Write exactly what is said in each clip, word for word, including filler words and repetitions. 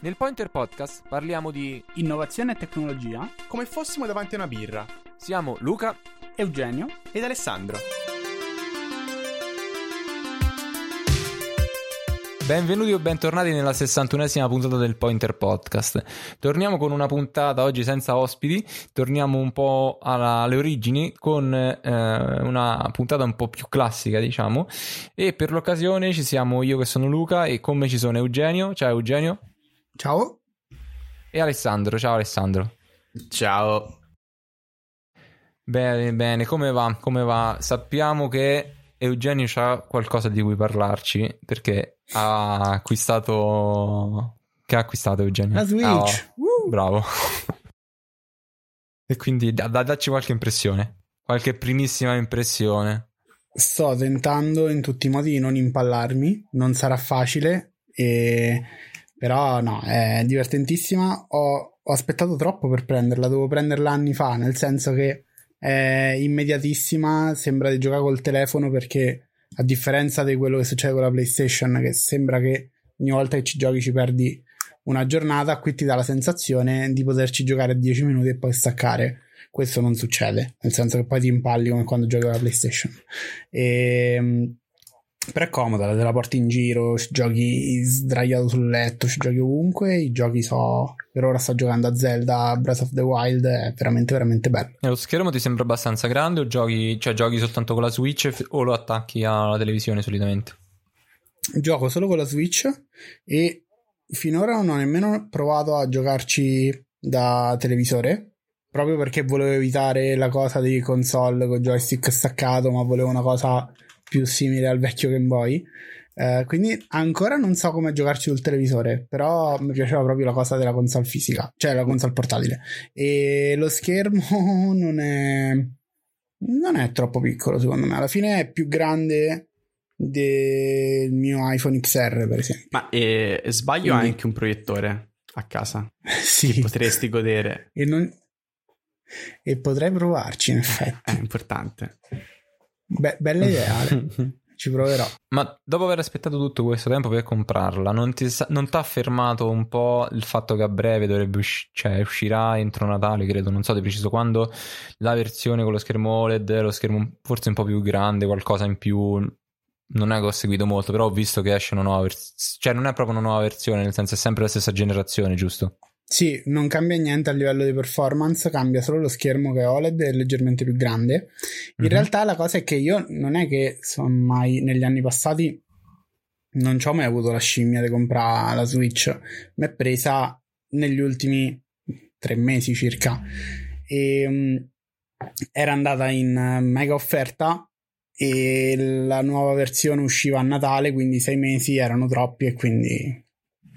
Nel Pointer Podcast parliamo di innovazione e tecnologia come fossimo davanti a una birra. Siamo Luca, Eugenio ed Alessandro. Benvenuti o bentornati nella sessantunesima puntata del Pointer Podcast. Torniamo con una puntata oggi senza ospiti, torniamo un po' alla, alle origini con eh, una puntata un po' più classica, diciamo, e per l'occasione ci siamo io che sono Luca e con me ci sono Eugenio. Ciao Eugenio. Ciao. E Alessandro. Ciao Alessandro. Ciao. Bene, bene, come va? Come va? Sappiamo che Eugenio ha qualcosa di cui parlarci perché ha acquistato... Che ha acquistato Eugenio? La Switch. Oh, bravo. E quindi da, da, dacci qualche impressione, qualche primissima impressione. Sto tentando in tutti i modi di non impallarmi, non sarà facile, e... però no, è divertentissima. Ho, ho aspettato troppo per prenderla, dovevo prenderla anni fa, nel senso che è immediatissima, sembra di giocare col telefono, perché a differenza di quello che succede con la PlayStation, che sembra che ogni volta che ci giochi ci perdi una giornata, qui ti dà la sensazione di poterci giocare dieci minuti e poi staccare. Questo non succede, nel senso che poi ti impalli come quando giochi con la PlayStation. E però è comoda, te la porti in giro, ci giochi sdraiato sul letto, ci giochi ovunque. I giochi so, per ora sto giocando a Zelda Breath of the Wild, è veramente veramente bello. E lo schermo ti sembra abbastanza grande o giochi, cioè giochi soltanto con la Switch o lo attacchi alla televisione solitamente? Gioco solo con la Switch e finora non ho nemmeno provato a giocarci da televisore, proprio perché volevo evitare la cosa di console con joystick staccato, ma volevo una cosa più simile al vecchio Game Boy, eh, quindi ancora non so come giocarci sul televisore, però mi piaceva proprio la cosa della console fisica, cioè la console portatile, e lo schermo non è non è troppo piccolo, secondo me alla fine è più grande del mio iPhone X R, per esempio. Ma eh, sbaglio, quindi... anche un proiettore a casa? Sì, che potresti godere e, non... e potrei provarci, in effetti. È importante. Be- bella idea, ci proverò. Ma dopo aver aspettato tutto questo tempo per comprarla, non ti non t'ha fermato un po' il fatto che a breve dovrebbe usci- cioè uscirà entro Natale, credo, non so di preciso quando, la versione con lo schermo O L E D, lo schermo forse un po' più grande, qualcosa in più. Non è che ho seguito molto, però ho visto che esce una nuova versione, cioè non è proprio una nuova versione, nel senso è sempre la stessa generazione, giusto? Sì, non cambia niente a livello di performance, cambia solo lo schermo che è O L E D, è leggermente più grande. In mm-hmm. realtà la cosa è che io non è che sono mai, negli anni passati non ci ho mai avuto la scimmia di comprare la Switch, mi è presa negli ultimi tre mesi circa e um, era andata in mega offerta e la nuova versione usciva a Natale, quindi sei mesi erano troppi e quindi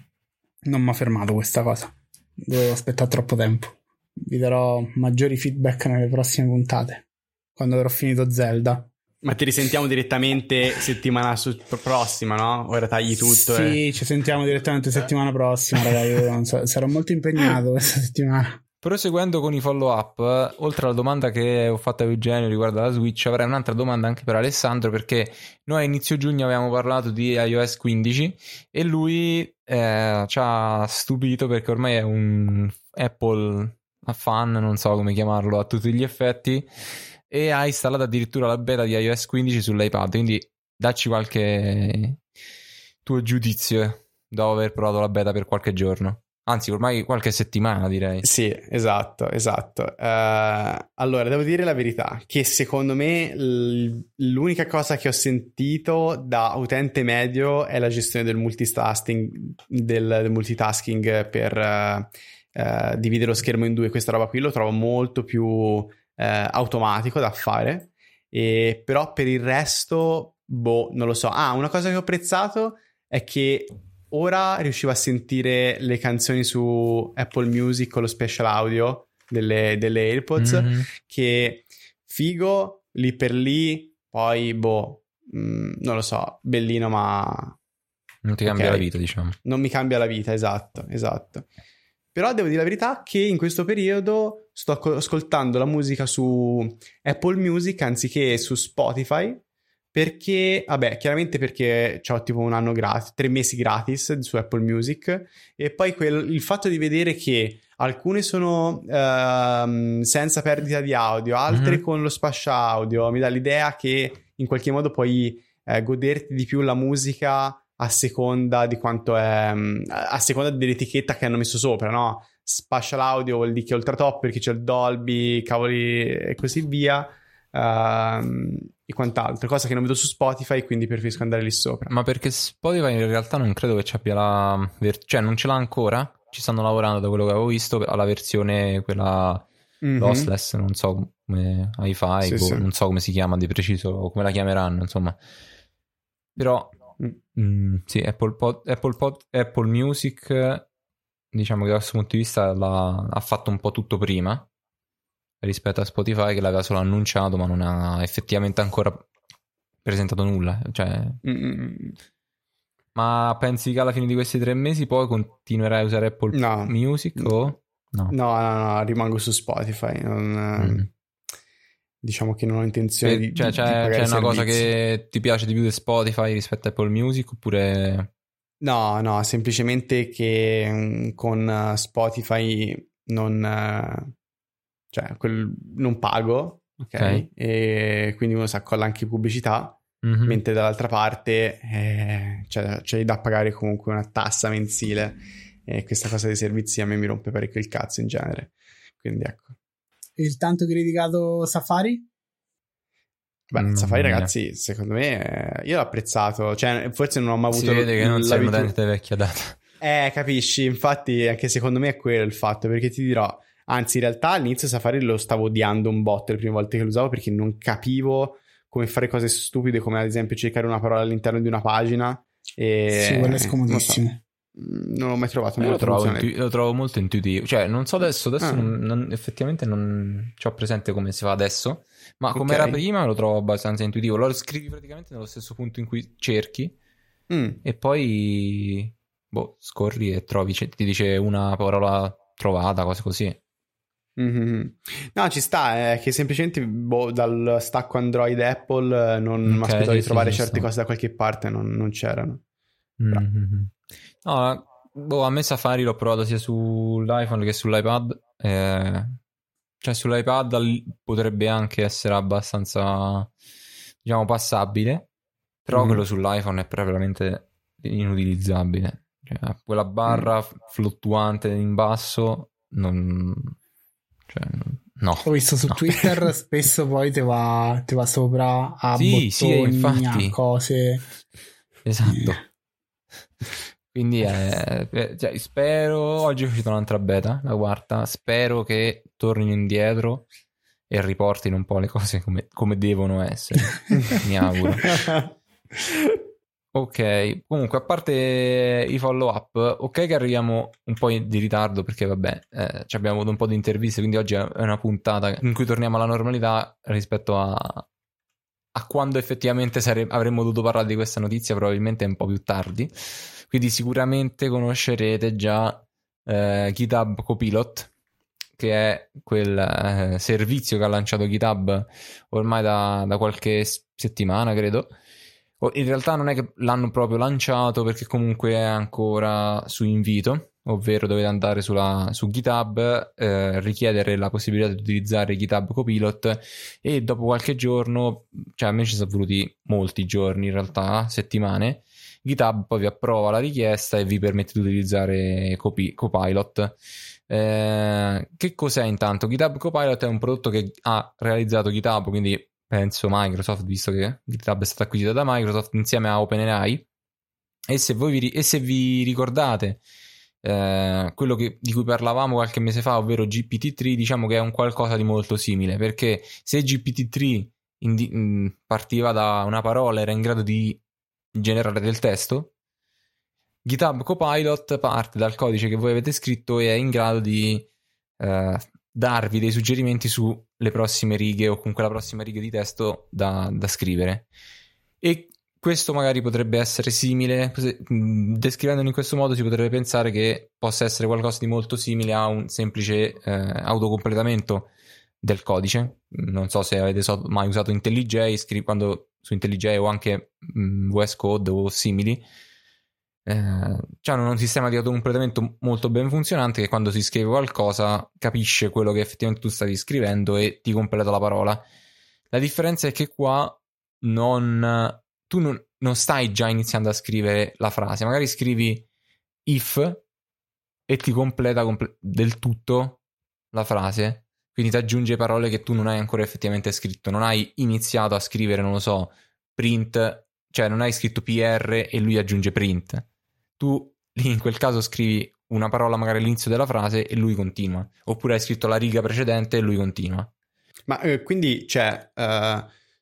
non mi ha fermato questa cosa. Dovevo aspettare troppo tempo. Vi darò maggiori feedback nelle prossime puntate, quando avrò finito Zelda. Ma ti risentiamo direttamente settimana su- prossima, no? Ora tagli tutto. Sì, e... ci sentiamo direttamente settimana prossima, ragazzi. Io non so, sarò molto impegnato questa settimana. Proseguendo con i follow up, oltre alla domanda che ho fatto a Eugenio riguardo alla Switch, avrei un'altra domanda anche per Alessandro, perché noi a inizio giugno avevamo parlato di iOS quindici e lui eh, ci ha stupito perché ormai è un Apple fan, non so come chiamarlo, a tutti gli effetti, e ha installato addirittura la beta di iOS quindici sull'iPad, quindi dacci qualche tuo giudizio dopo aver provato la beta per qualche giorno. Anzi, ormai qualche settimana, direi. Sì, esatto, esatto. Uh, allora, devo dire la verità, che secondo me l- l'unica cosa che ho sentito da utente medio è la gestione del multitasking, del, del multitasking per uh, uh, dividere lo schermo in due. Questa roba qui lo trovo molto più uh, automatico da fare, e però per il resto, boh, non lo so. Ah, una cosa che ho apprezzato è che ora riuscivo a sentire le canzoni su Apple Music con lo special audio delle, delle AirPods, mm-hmm. che figo lì per lì, poi boh, mh, non lo so, bellino, ma non ti cambia okay. la vita, diciamo. Non mi cambia la vita, esatto, esatto. Però devo dire la verità che in questo periodo sto ascoltando la musica su Apple Music anziché su Spotify, Perché, vabbè, chiaramente perché c'ho tipo un anno gratis, tre mesi gratis su Apple Music, e poi quel, il fatto di vedere che alcune sono uh, senza perdita di audio, altre mm-hmm. con lo spazio audio, mi dà l'idea che in qualche modo puoi eh, goderti di più la musica a seconda di quanto è, a seconda dell'etichetta che hanno messo sopra, no? Spatial audio vuol dire che è ultra top perché c'è il Dolby, cavoli e così via. Uh, e quant'altro, cosa che non vedo su Spotify, quindi preferisco andare lì sopra. Ma perché Spotify in realtà non credo che ci abbia la ver- cioè non ce l'ha ancora, ci stanno lavorando da quello che avevo visto alla versione quella mm-hmm. lossless, non so come hi-fi, sì, boh, sì. non so come si chiama di preciso o come la chiameranno, insomma. Però mm. mh, sì, Apple, Pod, Apple, Pod, Apple Music, diciamo che da questo punto di vista l'ha, ha fatto un po' tutto prima rispetto a Spotify, che l'aveva solo annunciato ma non ha effettivamente ancora presentato nulla, cioè mm-hmm. Ma pensi che alla fine di questi tre mesi poi continuerai a usare Apple no. Music o no? No, no, no, rimango su Spotify, non, mm. diciamo che non ho intenzione e, di, cioè, di, c'è, di pagare c'è una servizi. cosa che ti piace di più di Spotify rispetto a Apple Music oppure no, no, semplicemente che con Spotify non cioè quel, non pago, ok? okay. E quindi uno si accolla anche pubblicità, mm-hmm. mentre dall'altra parte eh, c'è, c'è da pagare comunque una tassa mensile, e questa cosa dei servizi a me mi rompe parecchio il cazzo in genere, quindi ecco. Il tanto criticato Safari? Beh, mm, Safari ragazzi, secondo me io l'ho apprezzato, cioè forse non ho mai avuto si vede che non sei un l'abitu- utente vecchia data. Eh, capisci, infatti anche secondo me è quello il fatto, perché ti dirò, anzi in realtà all'inizio Safari lo stavo odiando un botto le prime volte che lo usavo, perché non capivo come fare cose stupide, come ad esempio cercare una parola all'interno di una pagina e... sì, quello è scomodissimo. Non, so, non l'ho mai trovato molto lo, trovo intu- lo trovo molto intuitivo, cioè non so adesso adesso ah. non, non, effettivamente non ci ho presente come si fa adesso, ma come okay. era prima lo trovo abbastanza intuitivo, lo scrivi praticamente nello stesso punto in cui cerchi mm. e poi boh, scorri e trovi, ti dice una parola trovata, cose così. Mm-hmm. No, ci sta, è che semplicemente boh, dal stacco Android Apple non okay, mi aspettavo di trovare sì, certe sta. cose da qualche parte, non, non c'erano. Mm-hmm. No, boh, a me Safari l'ho provato sia sull'iPhone che sull'iPad, eh, cioè sull'iPad potrebbe anche essere abbastanza, diciamo, passabile, però mm-hmm. quello sull'iPhone è veramente inutilizzabile, cioè, quella barra mm. fluttuante in basso non... Cioè, no. Ho visto su no. Twitter spesso poi ti va, ti va sopra a sì, bottoni, sì, infatti. a cose. Esatto. Quindi eh, cioè, spero, oggi è uscita un'altra beta, la quarta, spero che tornino indietro e riportino un po' le cose come, come devono essere. Mi auguro. Ok, comunque a parte i follow up, ok che arriviamo un po' di ritardo perché vabbè eh, ci abbiamo avuto un po' di interviste, quindi oggi è una puntata in cui torniamo alla normalità rispetto a, a quando effettivamente sare- avremmo dovuto parlare di questa notizia, probabilmente è un po' più tardi, quindi sicuramente conoscerete già eh, GitHub Copilot, che è quel eh, servizio che ha lanciato GitHub ormai da, da qualche settimana credo. In realtà non è che l'hanno proprio lanciato perché comunque è ancora su invito, ovvero dovete andare sulla, su GitHub, eh, richiedere la possibilità di utilizzare GitHub Copilot e dopo qualche giorno, cioè a me ci sono voluti molti giorni in realtà, settimane, GitHub poi vi approva la richiesta e vi permette di utilizzare Copi- Copilot. Eh, che cos'è intanto? GitHub Copilot è un prodotto che ha realizzato GitHub, quindi penso Microsoft, visto che GitHub è stata acquisita da Microsoft insieme a OpenAI, e se voi vi, e se vi ricordate eh, quello che, di cui parlavamo qualche mese fa, ovvero G P T tre, diciamo che è un qualcosa di molto simile, perché se G P T tre indi- mh, partiva da una parola, era in grado di generare del testo, GitHub Copilot parte dal codice che voi avete scritto e è in grado di eh, darvi dei suggerimenti sulle prossime righe o comunque la prossima riga di testo da, da scrivere. E questo magari potrebbe essere simile, descrivendolo in questo modo si potrebbe pensare che possa essere qualcosa di molto simile a un semplice eh, autocompletamento del codice. Non so se avete so- mai usato IntelliJ, scri- quando su IntelliJ o anche mh, V S Code o simili, eh, hanno un sistema di autocompletamento molto ben funzionante che quando si scrive qualcosa capisce quello che effettivamente tu stavi scrivendo e ti completa la parola. La differenza è che qua non tu non, non stai già iniziando a scrivere la frase, magari scrivi if e ti completa comple- del tutto la frase, quindi ti aggiunge parole che tu non hai ancora effettivamente scritto, non hai iniziato a scrivere, non lo so, print, cioè non hai scritto P R e lui aggiunge print. Tu lì in quel caso scrivi una parola magari all'inizio della frase e lui continua, oppure hai scritto la riga precedente e lui continua. Ma eh, quindi, cioè, uh,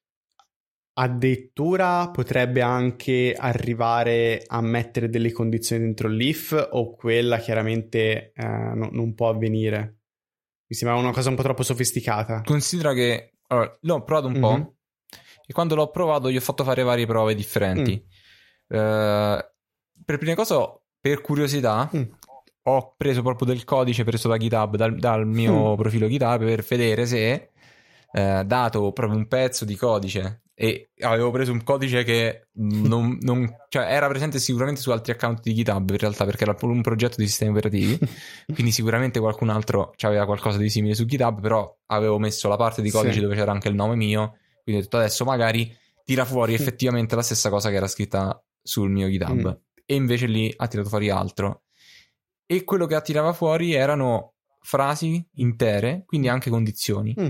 addirittura potrebbe anche arrivare a mettere delle condizioni dentro l'if, o quella chiaramente uh, no, non può avvenire? Mi sembra una cosa un po' troppo sofisticata. Considera che allora, l'ho provato un mm-hmm. po' e quando l'ho provato gli ho fatto fare varie prove differenti. Mm. Uh, per prima cosa, per curiosità, mm. ho preso proprio del codice preso da GitHub, dal, dal mio mm. profilo GitHub, per vedere se uh, dato proprio un pezzo di codice, e avevo preso un codice che non, non, cioè era presente sicuramente su altri account di GitHub in realtà, perché era un progetto di sistemi operativi quindi sicuramente qualcun altro aveva qualcosa di simile su GitHub, però avevo messo la parte di codice sì. dove c'era anche il nome mio, quindi ho detto adesso magari tira fuori effettivamente la stessa cosa che era scritta sul mio GitHub, mm. e invece lì ha tirato fuori altro, e quello che attirava fuori erano frasi intere, quindi anche condizioni. mm.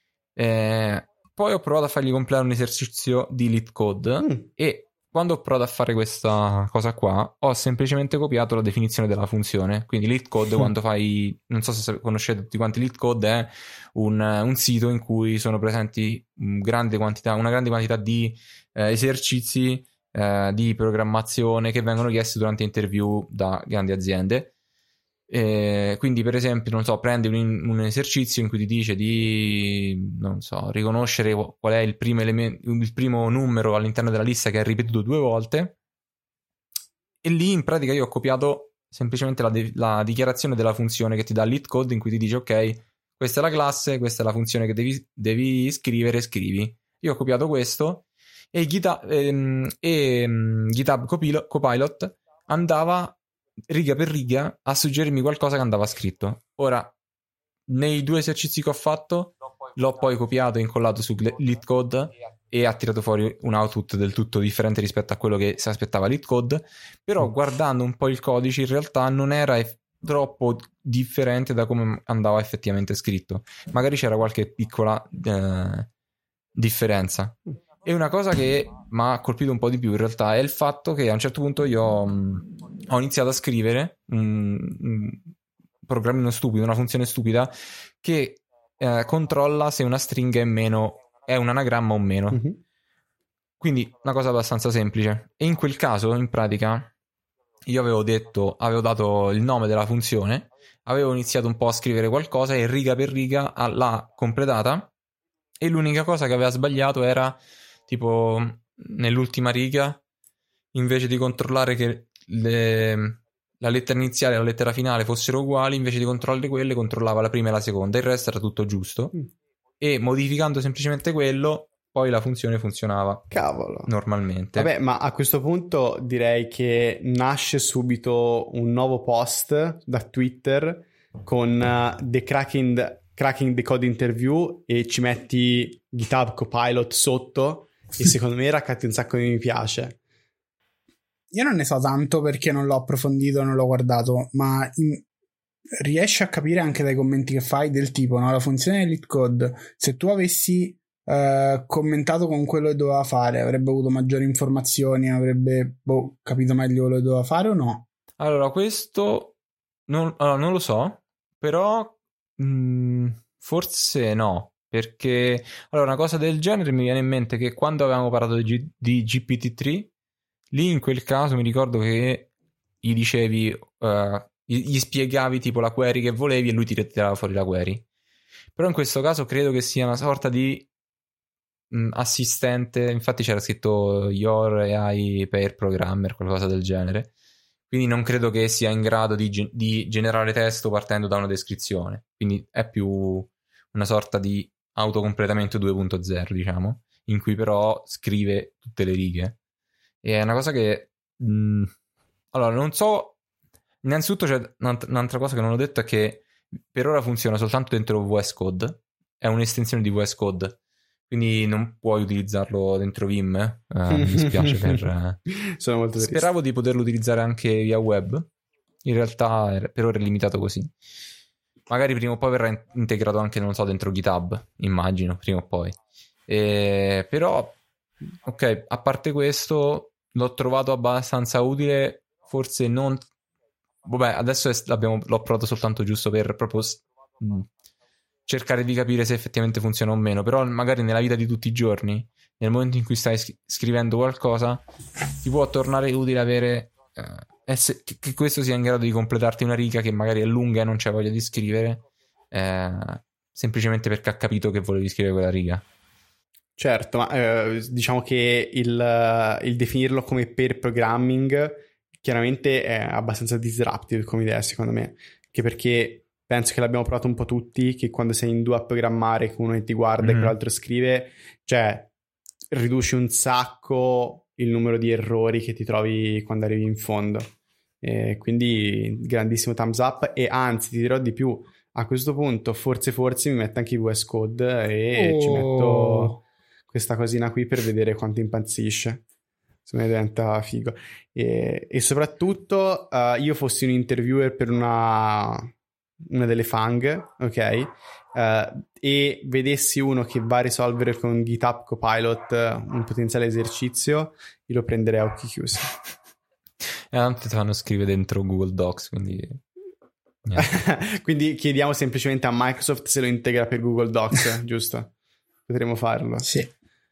eh Poi ho provato a fargli completare un esercizio di LeetCode mm. e quando ho provato a fare questa cosa qua ho semplicemente copiato la definizione della funzione. Quindi LeetCode, mm. quando fai, non so se conoscete tutti quanti, LeetCode è un, un sito in cui sono presenti un grande quantità, una grande quantità di eh, esercizi eh, di programmazione che vengono chiesti durante interview da grandi aziende. Eh, quindi per esempio, non so, prendi un, un esercizio in cui ti dice di, non so, riconoscere qual è il primo elemento, il primo numero all'interno della lista che è ripetuto due volte, e lì in pratica io ho copiato semplicemente la, de- la dichiarazione della funzione che ti dà LeetCode, in cui ti dice ok, questa è la classe, questa è la funzione che devi, devi scrivere, scrivi. Io ho copiato questo e, Gita- ehm, e um, GitHub Copilot, Copilot andava riga per riga a suggerirmi qualcosa che andava scritto. Ora, nei due esercizi che ho fatto l'ho poi copiato e incollato su LeetCode e ha tirato fuori un output del tutto differente rispetto a quello che si aspettava LeetCode, però guardando un po' il codice in realtà non era eff- troppo differente da come andava effettivamente scritto, magari c'era qualche piccola eh, differenza. E una cosa che mi ha colpito un po' di più in realtà è il fatto che a un certo punto io mh, ho iniziato a scrivere un, un programmino stupido, una funzione stupida che eh, controlla se una stringa è meno, è un anagramma o meno. Mm-hmm. Quindi una cosa abbastanza semplice. E in quel caso, in pratica, io avevo detto, avevo dato il nome della funzione, avevo iniziato un po' a scrivere qualcosa e riga per riga l'ha completata, e l'unica cosa che aveva sbagliato era tipo nell'ultima riga, invece di controllare che le, la lettera iniziale e la lettera finale fossero uguali, invece di controllare quelle controllava la prima e la seconda, il resto era tutto giusto. Mm. E modificando semplicemente quello poi la funzione funzionava Cavolo. normalmente. Vabbè, ma a questo punto direi che nasce subito un nuovo post da Twitter con uh, The Cracking, Cracking the Code Interview, e ci metti GitHub Copilot sotto e secondo me raccatti un sacco di mi piace. Io non ne so tanto perché non l'ho approfondito, non l'ho guardato, ma in... riesci a capire anche dai commenti che fai del tipo, no? La funzione di LeetCode, se tu avessi uh, commentato con quello che doveva fare, avrebbe avuto maggiori informazioni, avrebbe boh, capito meglio quello che doveva fare o no? Allora, questo non, allora, non lo so, però mh, forse no. Perché allora una cosa del genere mi viene in mente che quando avevamo parlato di, G- di G P T tre, lì in quel caso mi ricordo che gli dicevi uh, gli spiegavi tipo la query che volevi e lui ti tirava fuori la query. Però in questo caso credo che sia una sorta di mh, assistente, infatti c'era scritto Your A I Pair Programmer, qualcosa del genere, quindi non credo che sia in grado di, ge- di generare testo partendo da una descrizione, quindi è più una sorta di autocompletamento due punto zero, diciamo, in cui però scrive tutte le righe. E è una cosa che mh, allora non so, innanzitutto c'è un'altra cosa che non ho detto, è che per ora funziona soltanto dentro V S Code, è un'estensione di V S Code, quindi non puoi utilizzarlo dentro Vim. eh, mi dispiace per eh. Sono molto triste. Speravo di poterlo utilizzare anche via web, in realtà per ora è limitato così. Magari prima o poi verrà in- integrato anche, non so, dentro GitHub, immagino, prima o poi. E, però, ok, a parte questo, l'ho trovato abbastanza utile, forse non... Vabbè, adesso è, l'abbiamo, l'ho provato soltanto giusto per proprio mh, cercare di capire se effettivamente funziona o meno, però magari nella vita di tutti i giorni, nel momento in cui stai scri- scrivendo qualcosa, ti può tornare utile avere... Eh, ess- che, che questo sia in grado di completarti una riga che magari è lunga e non c'è voglia di scrivere, eh, semplicemente perché ha capito che volevi scrivere quella riga. Certo, ma eh, diciamo che il, il definirlo come per programming chiaramente è abbastanza disruptive come idea, secondo me, che perché penso che l'abbiamo provato un po' tutti, che quando sei in due a programmare, che uno ti guarda mm-hmm. e quell'altro scrive, cioè riduci un sacco il numero di errori che ti trovi quando arrivi in fondo. E quindi grandissimo thumbs up, e anzi ti dirò di più, a questo punto forse forse mi metto anche i V S Code e oh. ci metto questa cosina qui per vedere quanto impazzisce. Se me diventa figo. E, e soprattutto uh, io fossi un interviewer per una una delle Fang, ok, uh, e vedessi uno che va a risolvere con GitHub Copilot un potenziale esercizio, io lo prenderei a occhi chiusi. E anche ti fanno scrivere dentro Google Docs, quindi quindi chiediamo semplicemente a Microsoft se lo integra per Google Docs, giusto? Potremmo farlo. Sì.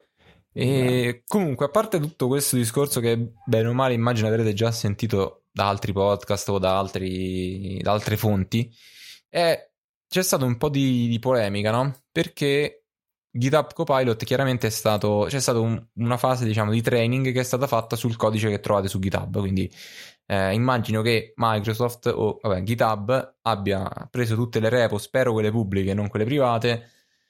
E comunque, a parte tutto questo discorso che bene o male immagino avrete già sentito da altri podcast o da altri da altre fonti, è, c'è stato un po' di, di polemica, no? Perché GitHub Copilot chiaramente è stato, c'è stata un, una fase, diciamo, di training che è stata fatta sul codice che trovate su GitHub, quindi eh, immagino che Microsoft o vabbè, GitHub abbia preso tutte le repo, spero quelle pubbliche, non quelle private,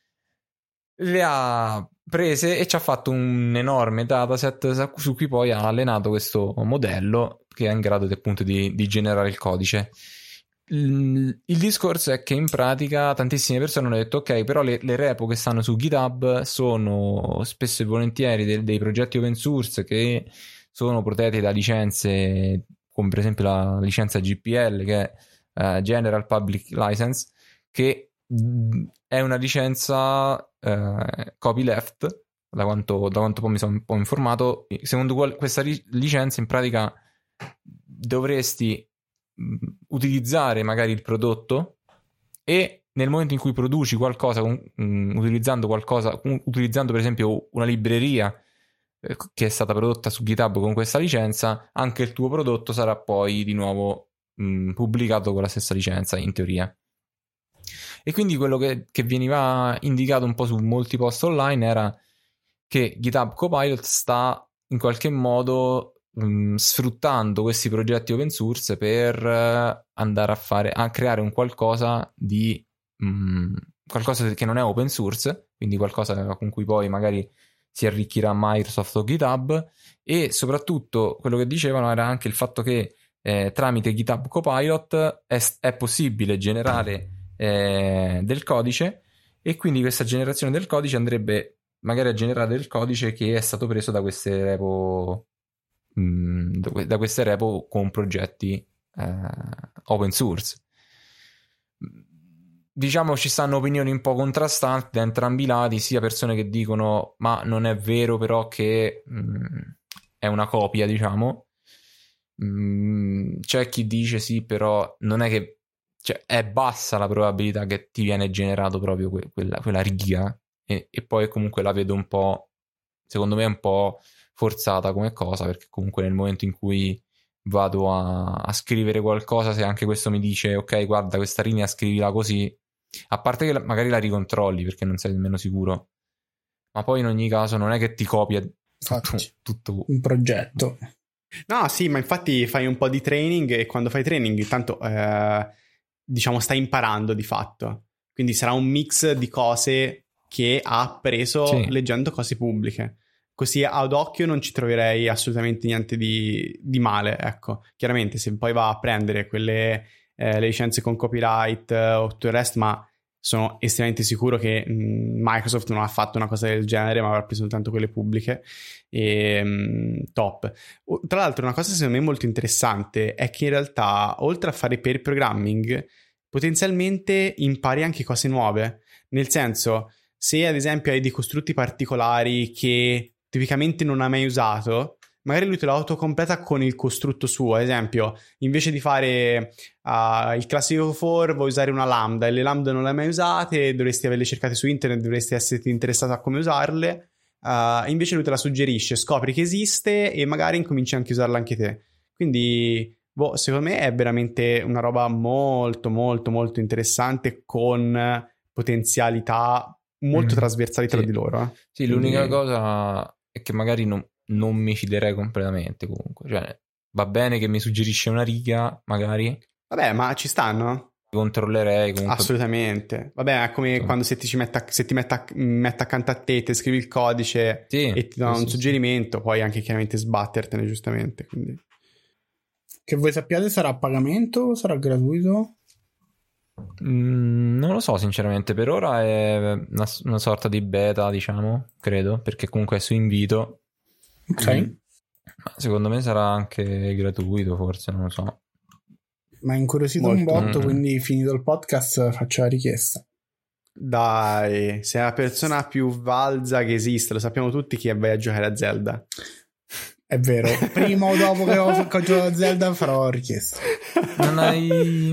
le ha prese e ci ha fatto un enorme dataset su cui poi ha allenato questo modello che è in grado appunto di, di generare il codice. Il, il discorso è che in pratica tantissime persone hanno detto ok, però le, le repo che stanno su GitHub sono spesso e volentieri dei, dei progetti open source che sono protetti da licenze come per esempio la licenza G P L, che è uh, General Public License, che mh, è una licenza uh, copyleft, da quanto, da quanto poi mi sono un po' informato. Secondo qual- questa ri- licenza in pratica dovresti mh, utilizzare magari il prodotto e nel momento in cui produci qualcosa mh, utilizzando qualcosa um, utilizzando per esempio una libreria eh, che è stata prodotta su GitHub con questa licenza, anche il tuo prodotto sarà poi di nuovo mh, pubblicato con la stessa licenza in teoria. E quindi quello che, che veniva indicato un po' su molti post online era che GitHub Copilot sta in qualche modo mh, sfruttando questi progetti open source per uh, andare a fare a creare un qualcosa di mh, qualcosa che non è open source, quindi qualcosa con cui poi magari si arricchirà Microsoft o GitHub. E soprattutto quello che dicevano era anche il fatto che eh, tramite GitHub Copilot è, è possibile generare eh, del codice, e quindi questa generazione del codice andrebbe magari a generare del codice che è stato preso da queste repo mh, da queste repo con progetti eh, open source. Diciamo ci stanno opinioni un po' contrastanti da entrambi i lati, sia persone che dicono ma non è vero però che mh, è una copia, diciamo. Mh, c'è chi dice sì, però non è che, cioè, è bassa la probabilità che ti viene generato proprio que- quella, quella riga. E, e poi comunque la vedo un po', secondo me un po' forzata come cosa, perché comunque nel momento in cui vado a, a scrivere qualcosa, se anche questo mi dice ok guarda questa linea scrivila così, a parte che la, magari la ricontrolli perché non sei nemmeno sicuro, ma poi in ogni caso non è che ti copia tutto, tutto un progetto. No sì, ma infatti fai un po' di training e quando fai training tanto eh, diciamo stai imparando di fatto, quindi sarà un mix di cose che ha preso sì. leggendo cose pubbliche. Così ad occhio non ci troverei assolutamente niente di, di male, ecco. Chiaramente se poi va a prendere quelle eh, le licenze con copyright eh, o tutto il resto, ma sono estremamente sicuro che mh, Microsoft non ha fatto una cosa del genere, ma avrà preso soltanto quelle pubbliche. E, mh, top. Tra l'altro una cosa secondo me molto interessante è che in realtà oltre a fare pair programming potenzialmente impari anche cose nuove, nel senso, se ad esempio hai dei costrutti particolari che tipicamente non hai mai usato, magari lui te lo autocompleta con il costrutto suo. Ad esempio, invece di fare uh, il classico for, vuoi usare una lambda e le lambda non le hai mai usate, dovresti averle cercate su internet, dovresti essere interessato a come usarle. Uh, invece lui te la suggerisce, scopri che esiste e magari incominci anche a usarla anche te. Quindi boh, secondo me è veramente una roba molto molto molto interessante, con potenzialità molto mm, trasversali tra sì. di loro. Eh. Sì, Quindi... l'unica cosa è che magari non, non mi fiderei completamente comunque. Cioè, va bene che mi suggerisce una riga, magari. Vabbè, ma ci stanno? Controllerei comunque. Assolutamente. Vabbè, è come sì. quando se ti ci metta, se ti metta, metta accanto a te, ti scrivi il codice sì, e ti dà sì, un sì, suggerimento, sì. Puoi anche chiaramente sbattertene, giustamente. Quindi... Che voi sappiate, sarà a pagamento o sarà gratuito? Mm, non lo so sinceramente, per ora è una, una sorta di beta, diciamo, credo, perché comunque è su invito. Ok. Mm. Secondo me sarà anche gratuito, forse, non lo so. Ma è incuriosito Molto. un botto, Mm. quindi finito il podcast faccio la richiesta. Dai, sei la persona più valza che esiste, lo sappiamo tutti chi vai a giocare a Zelda. È vero, prima o dopo che ho, che ho giocato a Zelda farò richiesta. Non hai...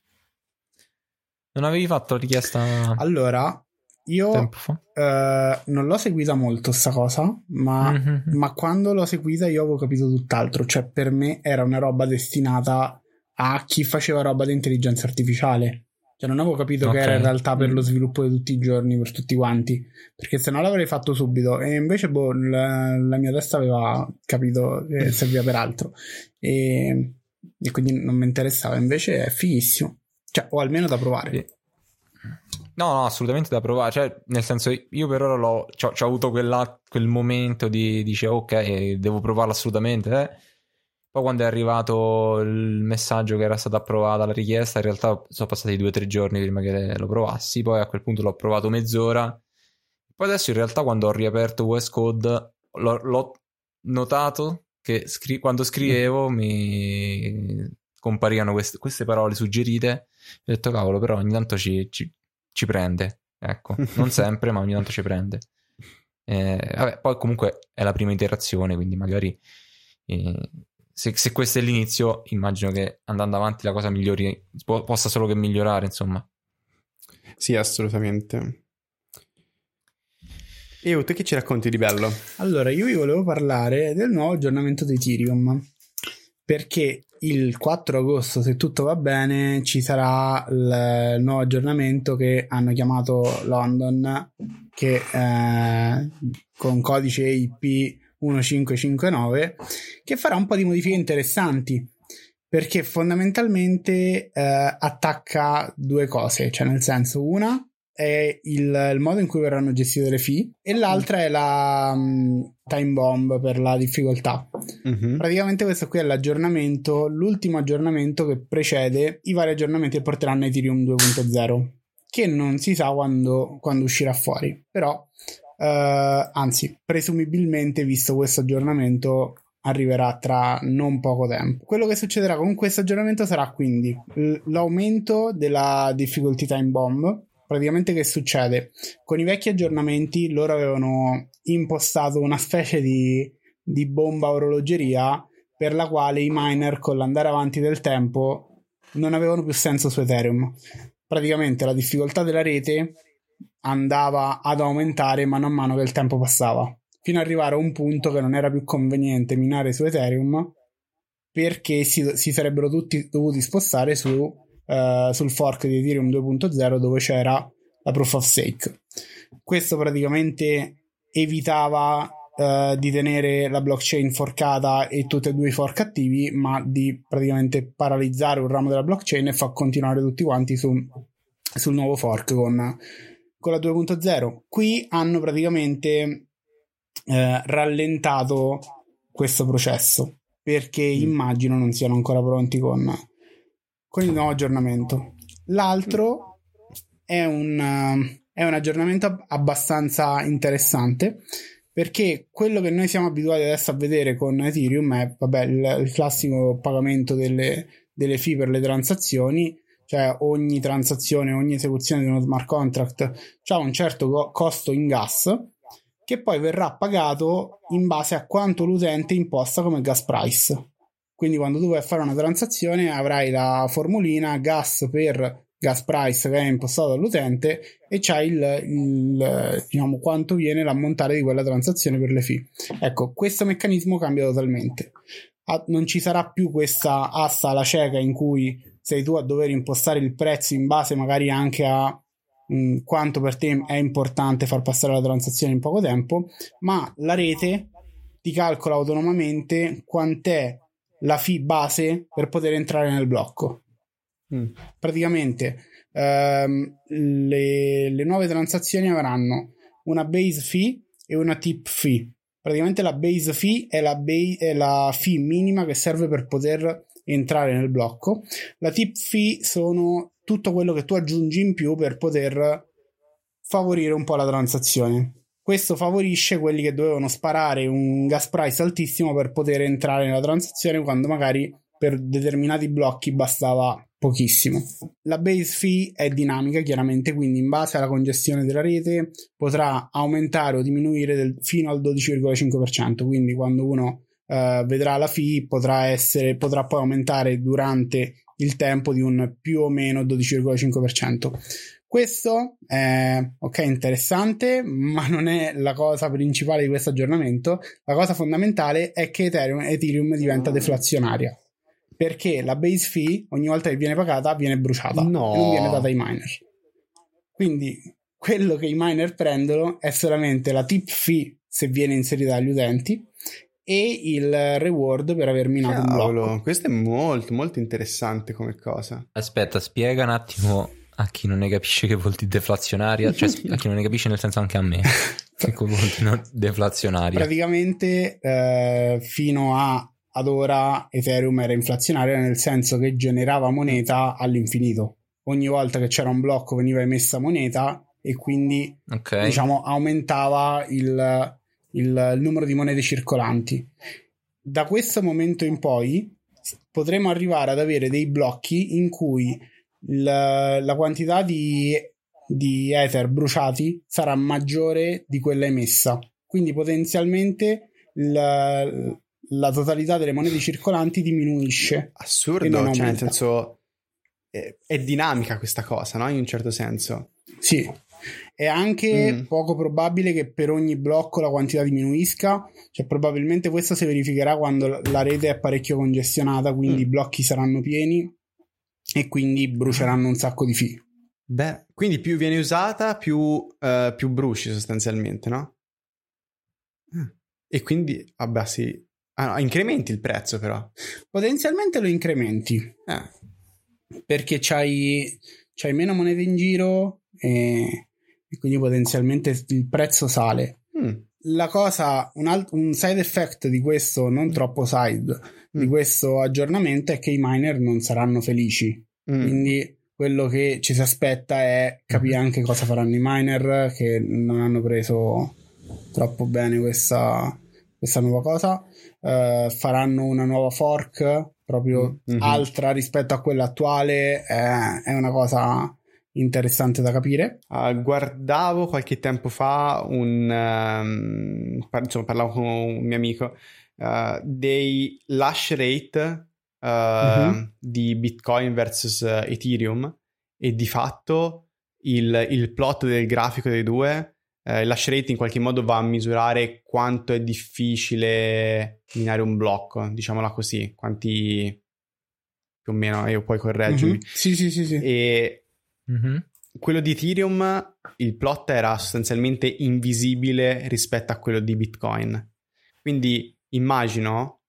Non avevi fatto la richiesta Allora, io tempo fa? eh, non l'ho seguita molto sta cosa, ma, Mm-hmm. ma quando l'ho seguita io avevo capito tutt'altro. Cioè, per me era una roba destinata a chi faceva roba di intelligenza artificiale. Cioè, non avevo capito Ok. che era in realtà per lo sviluppo di tutti i giorni, per tutti quanti, perché se no l'avrei fatto subito. E invece, boh, la, la mia testa aveva capito che serviva per altro, e, e quindi non mi interessava. Invece è fighissimo, cioè, o almeno da provare. Sì. No, no, assolutamente da provare. Cioè, nel senso, io per ora l'ho, c'ho, c'ho avuto quella, quel momento di dice ok, devo provarlo assolutamente. Eh. Poi quando è arrivato il messaggio che era stata approvata la richiesta, in realtà sono passati due o tre giorni prima che lo provassi. Poi a quel punto l'ho provato mezz'ora. Poi adesso in realtà quando ho riaperto V S Code l'ho, l'ho notato che scri- quando scrivevo mi comparivano queste, queste parole suggerite. Ho detto cavolo, però ogni tanto ci, ci, ci prende, ecco, non sempre ma ogni tanto ci prende. Eh, vabbè, poi comunque è la prima iterazione, quindi magari eh, se, se questo è l'inizio, immagino che andando avanti la cosa migliori, po- possa solo che migliorare, insomma. Sì, assolutamente. E tu che ci racconti di bello? Allora, io vi volevo parlare del nuovo aggiornamento di Ethereum, perché il quattro agosto, se tutto va bene, ci sarà il nuovo aggiornamento che hanno chiamato London, che eh, con codice I P uno cinque cinque nove, che farà un po' di modifiche interessanti, perché fondamentalmente eh, attacca due cose, cioè nel senso, una è il, il modo in cui verranno gestite le fee e l'altra è la um, time bomb per la difficoltà. Mm-hmm. Praticamente questo qui è l'aggiornamento, l'ultimo aggiornamento che precede i vari aggiornamenti che porteranno a Ethereum due punto zero, che non si sa quando, quando uscirà fuori, però Uh, anzi, presumibilmente, visto questo aggiornamento, arriverà tra non poco tempo. Quello che succederà con questo aggiornamento sarà quindi l- l'aumento della difficulty time bomb. Praticamente che succede? Con i vecchi aggiornamenti loro avevano impostato una specie di, di bomba a orologeria per la quale i miner, con l'andare avanti del tempo, non avevano più senso su Ethereum. Praticamente la difficoltà della rete andava ad aumentare man mano che il tempo passava, fino ad arrivare a un punto che non era più conveniente minare su Ethereum, perché si, si sarebbero tutti dovuti spostare su, uh, sul fork di Ethereum due punto zero, dove c'era la proof of stake. Questo praticamente evitava uh, di tenere la blockchain forcata e tutti e due i fork attivi, ma di praticamente paralizzare un ramo della blockchain e far continuare tutti quanti su sul nuovo fork con con la due punto zero. Qui hanno praticamente eh, rallentato questo processo, perché mm. immagino non siano ancora pronti con, con il nuovo aggiornamento. L'altro è un, uh, è un aggiornamento abbastanza interessante, perché quello che noi siamo abituati adesso a vedere con Ethereum è vabbè, il, il classico pagamento delle, delle fee per le transazioni, cioè ogni transazione, ogni esecuzione di uno smart contract ha un certo co- costo in gas, che poi verrà pagato in base a quanto l'utente imposta come gas price. Quindi quando tu vai a fare una transazione avrai la formulina gas per gas price che è impostato dall'utente e c'hai il, il diciamo quanto viene l'ammontare di quella transazione per le fee. Ecco, questo meccanismo cambia totalmente. Ah, non ci sarà più questa asta alla cieca in cui sei tu a dover impostare il prezzo in base magari anche a mh, quanto per te è importante far passare la transazione in poco tempo, ma la rete ti calcola autonomamente quant'è la fee base per poter entrare nel blocco. Mm. Praticamente ehm, le, le nuove transazioni avranno una base fee e una tip fee. Praticamente la base fee è la, ba- è la fee minima che serve per poter entrare nel blocco. La tip fee sono tutto quello che tu aggiungi in più per poter favorire un po' la transazione. Questo favorisce quelli che dovevano sparare un gas price altissimo per poter entrare nella transazione, quando magari per determinati blocchi bastava pochissimo. La base fee è dinamica, chiaramente, quindi in base alla congestione della rete potrà aumentare o diminuire del, fino al dodici virgola cinque per cento. Quindi quando uno uh, vedrà la fee potrà essere potrà poi aumentare durante il tempo di un più o meno dodici virgola cinque per cento. Questo è ok, interessante, ma non è la cosa principale di questo aggiornamento. La cosa fondamentale è che Ethereum, Ethereum diventa deflazionaria, perché la base fee ogni volta che viene pagata viene bruciata, no. e non viene data ai miner. Quindi quello che i miner prendono è solamente la tip fee se viene inserita dagli utenti e il reward per aver minato Cavolo, un blocco. Questo è molto molto interessante come cosa. Aspetta, spiega un attimo a chi non ne capisce che vuol dire deflazionaria, cioè a chi non ne capisce, nel senso anche a me che vuol dire deflazionaria. Praticamente eh, fino a ad ora Ethereum era inflazionaria, nel senso che generava moneta all'infinito. Ogni volta che c'era un blocco veniva emessa moneta e quindi okay. diciamo aumentava il, il, il numero di monete circolanti. Da questo momento in poi potremo arrivare ad avere dei blocchi in cui la, la quantità di, di Ether bruciati sarà maggiore di quella emessa, quindi potenzialmente la, la totalità delle monete circolanti diminuisce. Assurdo, cioè nel senso è, è dinamica questa cosa, no? In un certo senso. Sì, è anche mm. poco probabile che per ogni blocco la quantità diminuisca, cioè probabilmente questo si verificherà quando la rete è parecchio congestionata, quindi mm. i blocchi saranno pieni e quindi bruceranno un sacco di fee. Beh, quindi più viene usata più, uh, più bruci sostanzialmente, no? E quindi abbassi ah, no, incrementi il prezzo, però potenzialmente lo incrementi eh. perché c'hai, c'hai meno monete in giro e, e quindi potenzialmente il prezzo sale. mm. La cosa, un, alt- un side effect di questo, non troppo side, mm. di questo aggiornamento è che i miner non saranno felici. mm. Quindi quello che ci si aspetta è capire mm. anche cosa faranno i miner che non hanno preso troppo bene questa, questa nuova cosa. Uh, faranno una nuova fork proprio mm-hmm. altra rispetto a quella attuale. eh, è una cosa interessante da capire. Uh, guardavo qualche tempo fa un um, par- insomma parlavo con un mio amico uh, dei hash rate uh, mm-hmm. di Bitcoin versus Ethereum, e di fatto il, il plot del grafico dei due, uh, l'hash rate in qualche modo va a misurare quanto è difficile minare un blocco, diciamola così, quanti più o meno, io puoi correggermi. Mm-hmm. sì sì sì sì e mm-hmm. quello di Ethereum, il plot era sostanzialmente invisibile rispetto a quello di Bitcoin. Quindi immagino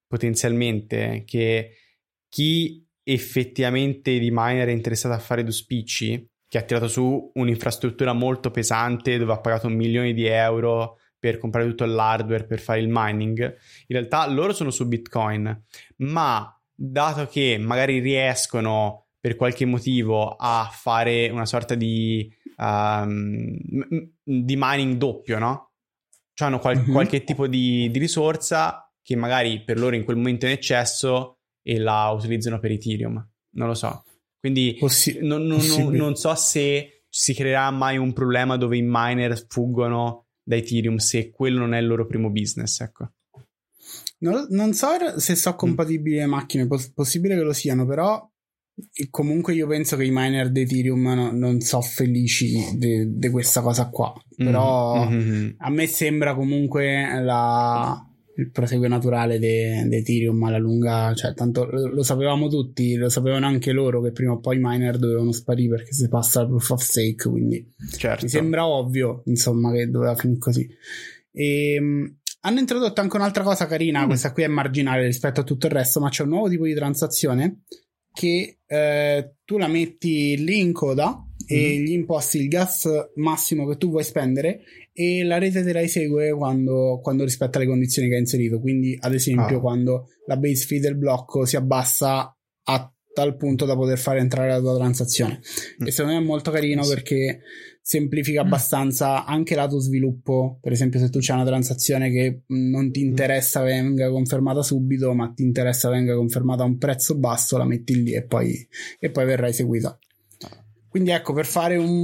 potenzialmente che chi effettivamente di miner è interessato a fare due spicci che ha tirato su un'infrastruttura molto pesante dove ha pagato milioni di euro per comprare tutto l'hardware per fare il mining. In realtà loro sono su Bitcoin, ma dato che magari riescono per qualche motivo a fare una sorta di um, di mining doppio, no? Cioè hanno qual- mm-hmm. qualche tipo di, di risorsa che magari per loro in quel momento è in eccesso e la utilizzano per Ethereum, non lo so. Quindi Possi- non, non, non, non so se si creerà mai un problema dove i miner fuggono da Ethereum, se quello non è il loro primo business, ecco. Non, non so se sono compatibili le macchine, poss- possibile che lo siano, però comunque io penso che i miner di Ethereum no, non sono felici di questa cosa qua, però mm-hmm. a me sembra comunque la, il proseguo naturale di Ethereum alla lunga, cioè tanto lo, lo sapevamo tutti, lo sapevano anche loro che prima o poi i miner dovevano sparire perché si passa al proof of stake, quindi certo. mi sembra ovvio insomma che doveva finire così. E hanno introdotto anche un'altra cosa carina, mm. questa qui è marginale rispetto a tutto il resto, ma c'è un nuovo tipo di transazione che eh, tu la metti lì in coda mm. e gli imposti il gas massimo che tu vuoi spendere e la rete te la esegue quando, quando rispetta le condizioni che hai inserito. Quindi ad esempio ah. quando la base fee del blocco si abbassa a tal punto da poter fare entrare la tua transazione mm. e secondo me è molto carino sì. perché semplifica mm. abbastanza anche lato sviluppo. Per esempio se tu c'hai una transazione che non ti interessa venga confermata subito, ma ti interessa venga confermata a un prezzo basso, la metti lì e poi, e poi verrà eseguita. Quindi ecco, per fare un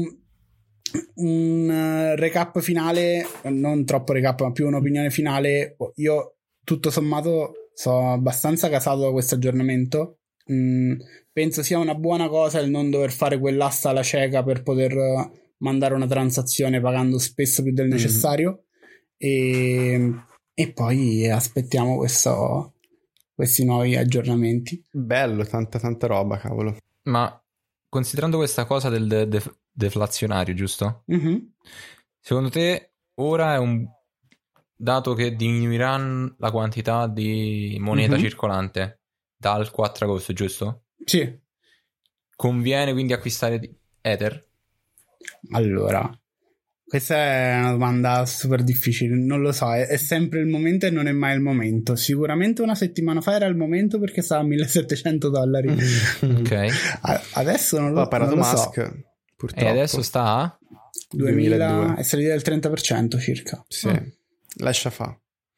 un uh, recap finale, non troppo recap ma più un'opinione finale, io tutto sommato sono abbastanza casato da questo aggiornamento. Mm, penso sia una buona cosa il non dover fare quell'asta alla cieca per poter uh, mandare una transazione pagando spesso più del necessario mm. e, e poi aspettiamo questo, questi nuovi aggiornamenti. Bello, tanta tanta roba, cavolo. Ma considerando questa cosa del de- de- deflazionario, giusto? Mm-hmm. Secondo te ora è un dato che diminuirà la quantità di moneta mm-hmm. circolante dal quattro agosto, giusto? Sì. Conviene quindi acquistare Ether? Allora, questa è una domanda super difficile, non lo so, è, è sempre il momento e non è mai il momento. Sicuramente una settimana fa era il momento perché stava a millesettecento dollari. Ok. A- adesso non lo, ha parato non lo Musk, so. Purtroppo. E adesso sta a duemila, è salita del trenta per cento circa. Sì, oh. Lascia fa.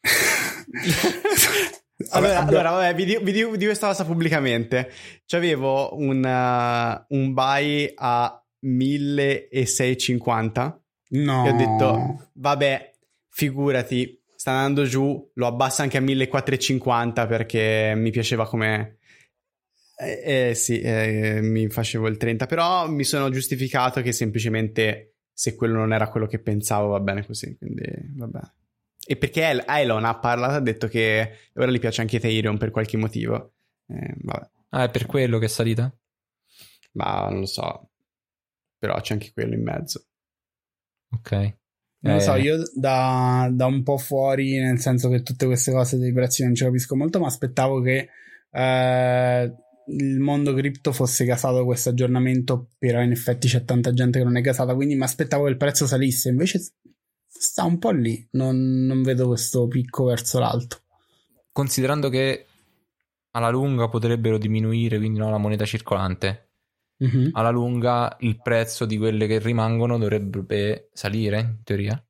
Allora, allora vabbè, vi dico, vi dico, vi dico questa cosa pubblicamente. C'avevo un, uh, un buy a milleseicentoscinquanta. No. E ho detto, vabbè, figurati, sta andando giù, lo abbasso anche a millequattrocentocinquanta perché mi piaceva come... Eh, eh sì, eh, mi facevo il trenta, però mi sono giustificato che semplicemente se quello non era quello che pensavo va bene così, quindi vabbè. E perché Elon ha parlato, ha detto che ora gli piace anche Ethereum per qualche motivo. Eh, vabbè. Ah, è per quello che è salita? Ma non lo so, però c'è anche quello in mezzo. Ok. Non lo eh. so, io da, da un po' fuori, nel senso che tutte queste cose dei prezzi non ci capisco molto, ma aspettavo che eh, il mondo cripto fosse gasato da questo aggiornamento, però in effetti c'è tanta gente che non è gasata, quindi mi aspettavo che il prezzo salisse, invece sta un po' lì, non, non vedo questo picco verso l'alto. Considerando che alla lunga potrebbero diminuire, quindi no, la moneta circolante, mm-hmm. alla lunga il prezzo di quelle che rimangono dovrebbe salire, in teoria?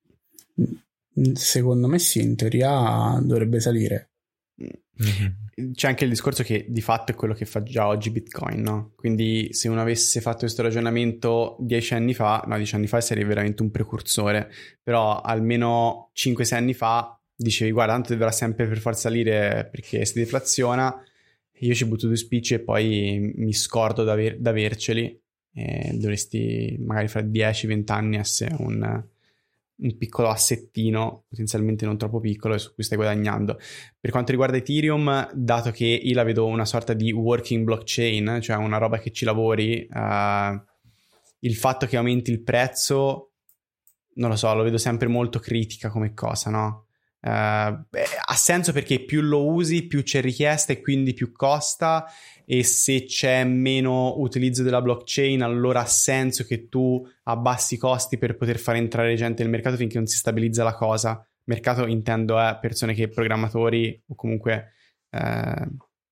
Secondo me sì, in teoria dovrebbe salire. Mm-hmm. C'è anche il discorso che di fatto è quello che fa già oggi Bitcoin, no? Quindi se uno avesse fatto questo ragionamento dieci anni fa, no, dieci anni fa sarebbe veramente un precursore, però almeno cinque sei anni fa dicevi guarda, tanto dovrà sempre per forza salire perché si deflaziona, io ci butto due spicci e poi mi scordo d'aver, d'averceli e dovresti magari fra dieci venti anni essere un... un piccolo assettino potenzialmente non troppo piccolo e su cui stai guadagnando. Per quanto riguarda Ethereum, dato che io la vedo una sorta di working blockchain, cioè una roba che ci lavori, uh, il fatto che aumenti il prezzo non lo so, lo vedo sempre molto critica come cosa, no? Uh, beh, ha senso perché più lo usi più c'è richiesta e quindi più costa, e se c'è meno utilizzo della blockchain allora ha senso che tu abbassi i costi per poter far entrare gente nel mercato finché non si stabilizza la cosa. Mercato intendo è persone che programmatori o comunque eh,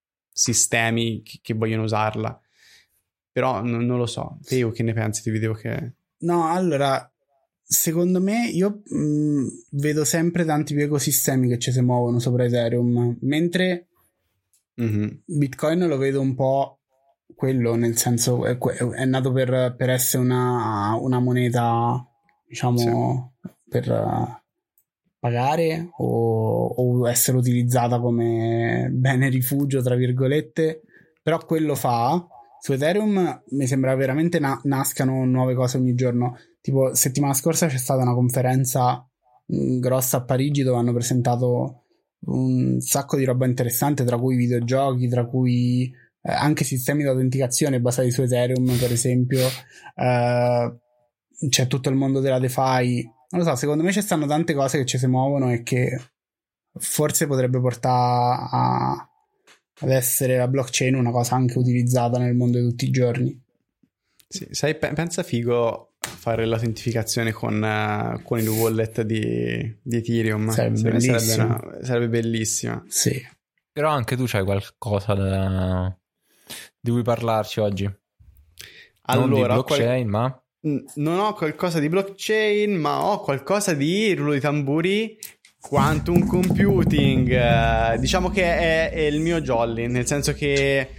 sistemi che, che vogliono usarla. Però n- non lo so, Teo, che ne pensi? Ti vedevo che... No, allora, secondo me io mh, vedo sempre tanti più ecosistemi che ci si muovono sopra Ethereum, mentre mm-hmm. Bitcoin lo vedo un po' quello, nel senso è, è nato per, per essere una, una moneta, diciamo, sì. per uh, pagare o, o essere utilizzata come bene rifugio, tra virgolette, però quello fa. Su Ethereum mi sembra veramente na- nascano nuove cose ogni giorno. Tipo settimana scorsa c'è stata una conferenza mh, grossa a Parigi dove hanno presentato un sacco di roba interessante, tra cui videogiochi, tra cui eh, anche sistemi di autenticazione basati su Ethereum, per esempio. Eh, c'è tutto il mondo della DeFi. Non lo so, secondo me ci stanno tante cose che ci si muovono e che forse potrebbe portare a ad essere la blockchain una cosa anche utilizzata nel mondo di tutti i giorni. Sì, sai, pe- pensa figo fare l'autentificazione con, uh, con il wallet di, di Ethereum. Sarebbe sarebbe, bellissimo. Sarebbe, una, sarebbe bellissima. Sì. Però anche tu c'hai qualcosa da... di cui parlarci oggi. Allora, non di blockchain, qual... ma... Non ho qualcosa di blockchain, ma ho qualcosa di rullo di tamburi. Quantum computing, uh, diciamo che è, è il mio jolly, nel senso che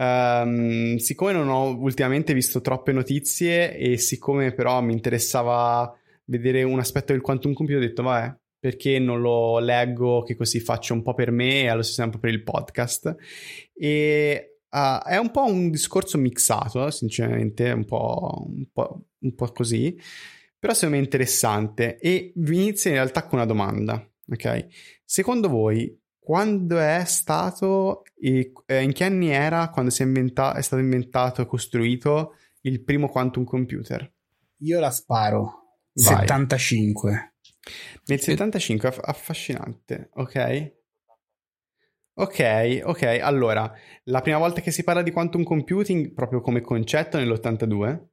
um, siccome non ho ultimamente visto troppe notizie e siccome però mi interessava vedere un aspetto del quantum computing, ho detto vabbè, perché non lo leggo, che così faccio un po' per me e allo stesso tempo per il podcast. E uh, è un po' un discorso mixato, sinceramente, un po', un po', un po' così, però secondo me è interessante e vi inizio in realtà con una domanda. Ok, secondo voi quando è stato e eh, in che anni era quando si è, inventa- è stato inventato e costruito il primo quantum computer? Io la sparo. Vai. settantacinque. Nel settantacinque, aff- affascinante. Ok, ok, ok. Allora, la prima volta che si parla di quantum computing proprio come concetto è nell'ottantadue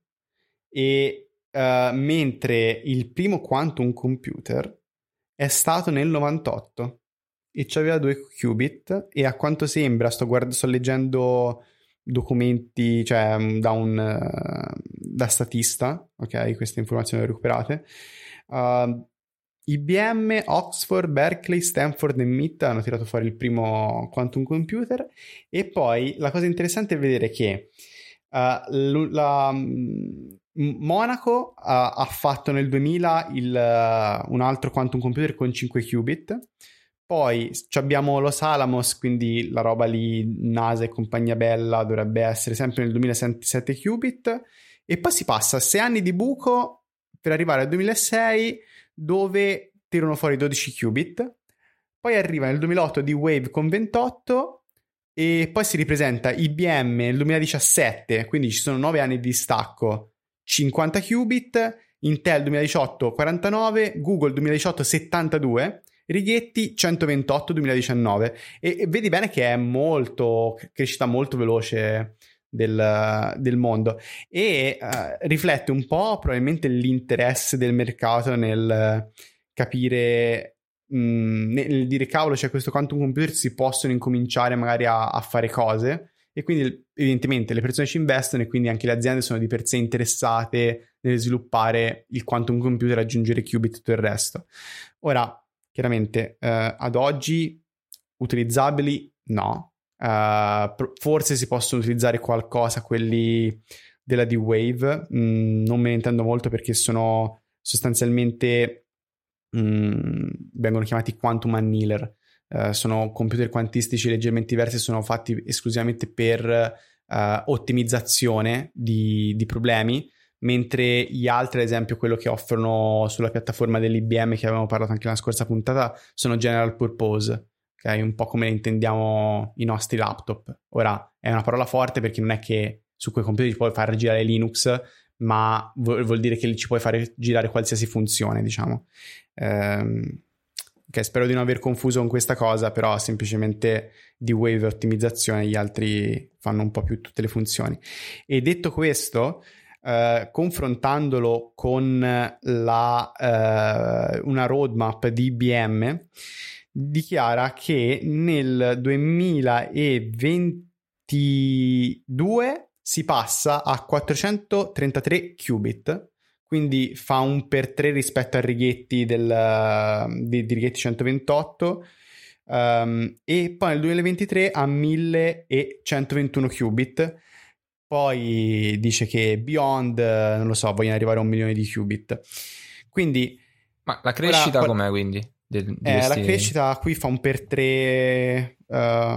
e uh, mentre il primo quantum computer è stato nel novantotto e c'aveva due qubit e a quanto sembra, sto, guard- sto leggendo documenti, cioè da un uh, da statista, ok, queste informazioni le recuperate, uh, I B M, Oxford, Berkeley, Stanford e M I T hanno tirato fuori il primo quantum computer e poi la cosa interessante è vedere che uh, l- la... Monaco uh, ha fatto nel duemila il, uh, un altro quantum computer con cinque qubit, poi abbiamo Los Alamos, quindi la roba lì NASA e compagnia bella dovrebbe essere sempre nel duemilasette qubit e poi si passa a sei anni di buco per arrivare al duemilasei dove tirano fuori dodici qubit, poi arriva nel duemilaotto D-Wave con ventotto e poi si ripresenta I B M nel duemiladiciassette, quindi ci sono nove anni di distacco, cinquanta qubit, Intel duemiladiciotto quarantanove, Google duemiladiciotto settantadue, Righetti centoventotto duemiladiciannove e, e vedi bene che è molto crescita molto veloce del, del mondo e uh, riflette un po' probabilmente l'interesse del mercato nel capire mh, nel dire cavolo c'è questo quantum computer, si possono incominciare magari a, a fare cose. E quindi evidentemente le persone ci investono e quindi anche le aziende sono di per sé interessate nel sviluppare il quantum computer, aggiungere qubit e tutto il resto. Ora, chiaramente, eh, ad oggi utilizzabili no. Uh, forse si possono utilizzare qualcosa quelli della D-Wave, mm, non me ne intendo molto perché sono sostanzialmente mm, vengono chiamati quantum annealer. Uh, sono computer quantistici leggermente diversi, sono fatti esclusivamente per uh, ottimizzazione di, di problemi, mentre gli altri, ad esempio quello che offrono sulla piattaforma dell'I B M che avevamo parlato anche nella scorsa puntata, sono general purpose, ok? Un po' come intendiamo i nostri laptop. Ora è una parola forte perché non è che su quei computer ci puoi far girare Linux, ma vuol, vuol dire che ci puoi fare girare qualsiasi funzione, diciamo. Um, Ok, spero di non aver confuso con questa cosa, però semplicemente D-Wave e ottimizzazione, gli altri fanno un po' più tutte le funzioni. E detto questo, eh, confrontandolo con la, eh, una roadmap di I B M, dichiara che nel duemilaventidue si passa a quattrocentotrentatré qubit, quindi fa un per tre rispetto a Righetti del, di, di Righetti centoventotto, um, e poi nel duemilaventitré a millecentoventuno qubit. Poi dice che beyond, non lo so, vogliono arrivare a un milione di qubit. Quindi ma la crescita ora, com'è quindi? Del, di eh, questi... La crescita qui fa un per tre, uh,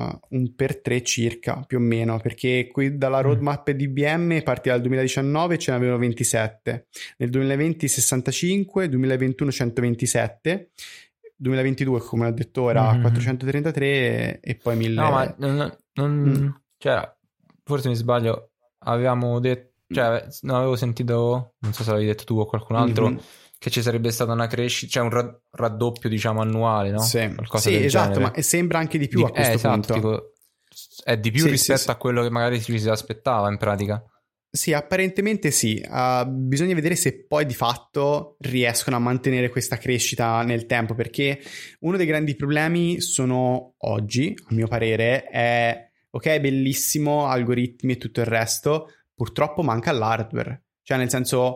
un per tre circa, più o meno, perché qui dalla roadmap mm. di I B M parti dal duemiladiciannove, ce ne avevano ventisette, nel duemilaventi sessantacinque, duemilaventuno centoventisette, duemilaventidue come ho detto ora mm-hmm. quattrocentotrentatré e poi mille. No, ma non, non mm. cioè, forse mi sbaglio, avevamo detto, cioè, non avevo sentito, non so se l'avevi detto tu o qualcun altro, mm-hmm. che ci sarebbe stata una crescita, cioè un raddoppio, diciamo, annuale, no? Sì, Qualcosa sì del esatto, genere. ma sembra anche di più di, a questo eh, esatto, punto. Tipo, è di più sì, rispetto sì, a quello che magari ci si aspettava, in pratica. Sì, apparentemente sì. Uh, bisogna vedere se poi di fatto riescono a mantenere questa crescita nel tempo, perché uno dei grandi problemi sono oggi, a mio parere, è ok, bellissimo, algoritmi e tutto il resto, purtroppo manca l'hardware. Cioè, nel senso,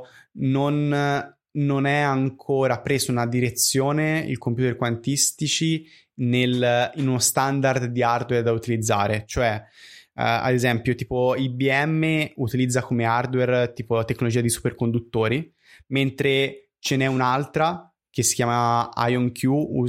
non... non è ancora preso una direzione il computer quantistici nel, in uno standard di hardware da utilizzare, cioè uh, ad esempio tipo I B M utilizza come hardware tipo tecnologia di superconduttori, mentre ce n'è un'altra che si chiama IonQ,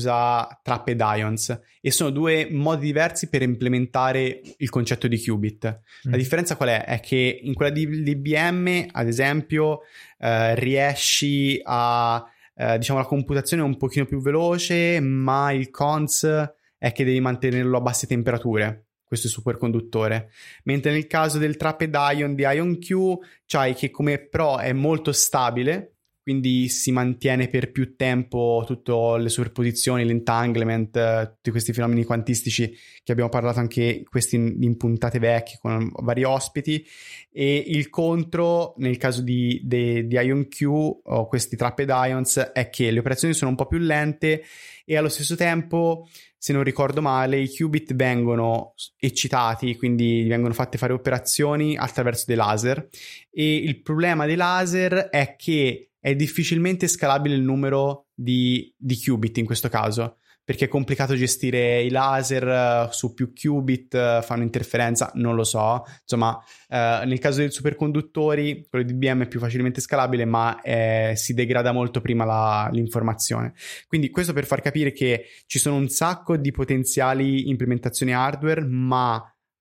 usa trapped ions, e sono due modi diversi per implementare il concetto di qubit. Mm. La differenza qual è? È che in quella di, di I B M, ad esempio, eh, riesci a, eh, diciamo, la computazione è un pochino più veloce, ma il cons è che devi mantenerlo a basse temperature, questo superconduttore. Mentre nel caso del trapped ion di IonQ, c'hai che come pro è molto stabile, quindi si mantiene per più tempo tutte le superposizioni, l'entanglement, tutti questi fenomeni quantistici che abbiamo parlato anche questi in, in puntate vecchie con vari ospiti. E il contro nel caso di, di, di IonQ o questi trapped ions è che le operazioni sono un po' più lente e allo stesso tempo, se non ricordo male, i qubit vengono eccitati, quindi vengono fatte fare operazioni attraverso dei laser, e il problema dei laser è che è difficilmente scalabile il numero di, di qubit in questo caso, perché è complicato gestire i laser uh, su più qubit, uh, fanno interferenza, non lo so. Insomma, uh, nel caso dei superconduttori, quello di I B M è più facilmente scalabile, ma eh, si degrada molto prima la, l'informazione. Quindi questo per far capire che ci sono un sacco di potenziali implementazioni hardware, ma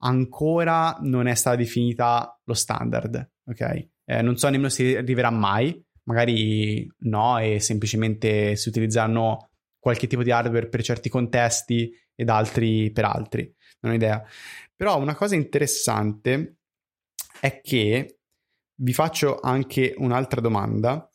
ancora non è stata definita lo standard, ok? Eh, non so nemmeno se arriverà mai, magari no, e semplicemente si utilizzeranno qualche tipo di hardware per certi contesti ed altri per altri, non ho idea. Però una cosa interessante è che vi faccio anche un'altra domanda.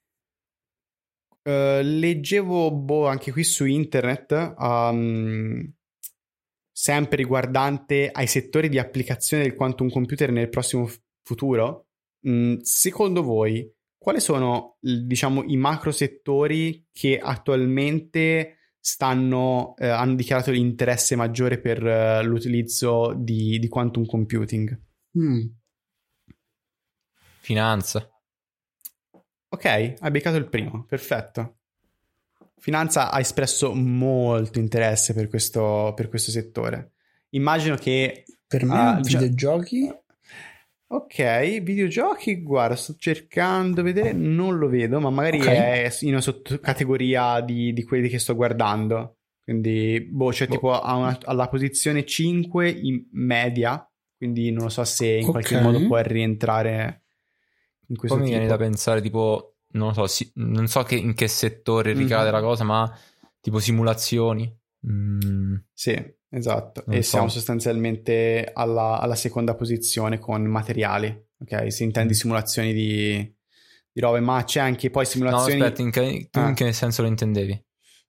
Uh, leggevo boh, anche qui su internet, um, sempre riguardante ai settori di applicazione del quantum computer nel prossimo f- futuro. Mm, secondo voi quali sono, diciamo, i macro settori che attualmente stanno, eh, hanno dichiarato l'interesse maggiore per uh, l'utilizzo di, di quantum computing? Mm. Finanza. Ok, hai beccato il primo, perfetto. Finanza ha espresso molto interesse per questo, per questo settore. Immagino che... Per me uh, videogiochi... Ok, videogiochi, guarda, sto cercando di vedere, non lo vedo, ma magari okay. è in una sottocategoria di, di quelli che sto guardando. Quindi, boh, cioè boh. tipo a una, alla posizione cinque in media, quindi non lo so se in okay. qualche modo può rientrare in questo Poi tipo. mi viene da pensare tipo, non lo so, si, non so che, in che settore ricade mm-hmm. la cosa, ma tipo simulazioni. Mm. Sì. Esatto, non e so. siamo sostanzialmente alla, alla seconda posizione con materiali, ok? Si intende Mm. simulazioni di, di robe, ma c'è anche poi simulazioni... No, aspetta, in che, tu ah. in che senso lo intendevi?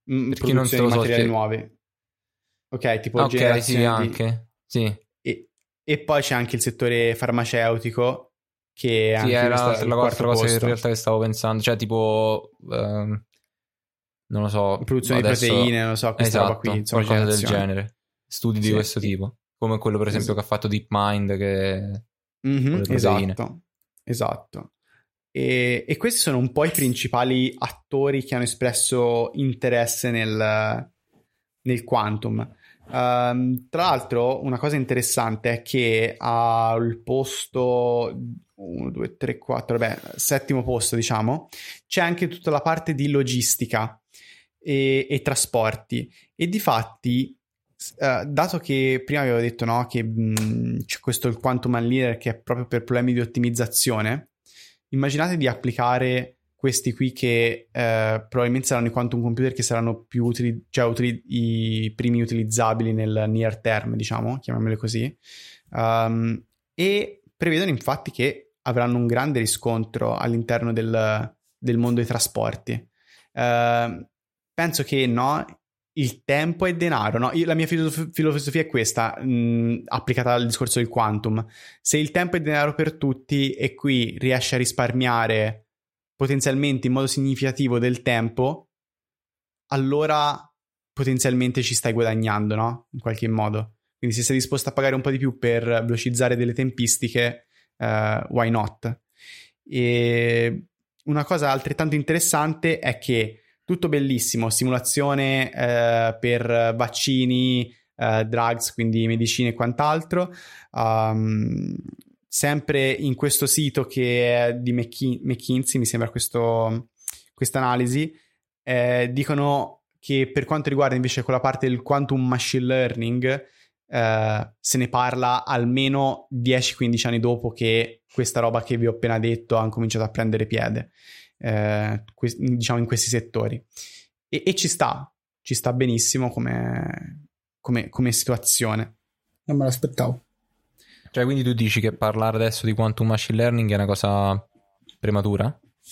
mm, Per chi non se produzione lo di so, materiali spie- nuovi. Ok, tipo Ok, sì, generazione di... anche. Sì. E, e poi c'è anche il settore farmaceutico, che Sì, anche era questo è il l'altra quarto cosa che in posto. realtà che stavo pensando, cioè tipo, ehm, non lo so, Produzione di adesso, proteine, non lo so, questa roba qui, esatto, insomma, qualcosa del generazione. genere, studi di Sì. questo tipo, come quello per esempio Es- che ha fatto DeepMind che con Mhm, le proteine. esatto, esatto. E, e questi sono un po' i principali attori che hanno espresso interesse nel, nel quantum. Ehm, tra l'altro, una cosa interessante è che al posto uno, due, tre, quattro, vabbè, settimo posto, diciamo, c'è anche tutta la parte di logistica e, e trasporti. E difatti, eh, dato che prima avevo detto no, che mh, c'è questo il quantum unleader che è proprio per problemi di ottimizzazione, immaginate di applicare questi qui che eh, probabilmente saranno i quantum computer che saranno più utili, cioè utili, i primi utilizzabili nel near term, diciamo, chiamiamoli così, um, e prevedono infatti che avranno un grande riscontro all'interno del, del mondo dei trasporti. Uh, penso che no, il tempo è denaro, no? Io, la mia filosof- filosofia è questa, mh, applicata al discorso del quantum. Se il tempo è denaro per tutti e qui riesci a risparmiare potenzialmente in modo significativo del tempo, allora potenzialmente ci stai guadagnando, no? In qualche modo. Quindi se sei disposto a pagare un po' di più per velocizzare delle tempistiche, uh, why not? E una cosa altrettanto interessante è che tutto bellissimo, simulazione eh, per vaccini, eh, drugs, quindi medicine e quant'altro. Um, sempre in questo sito che è di McKin- McKinsey, mi sembra questo, questa analisi, eh, dicono che per quanto riguarda invece quella parte del quantum machine learning, eh, se ne parla almeno dieci quindici anni dopo che questa roba che vi ho appena detto ha cominciato a prendere piede. Eh, que- diciamo in questi settori e, e ci sta ci sta benissimo come, come, come situazione. Non me l'aspettavo. Cioè, quindi tu dici che parlare adesso di quantum machine learning è una cosa prematura?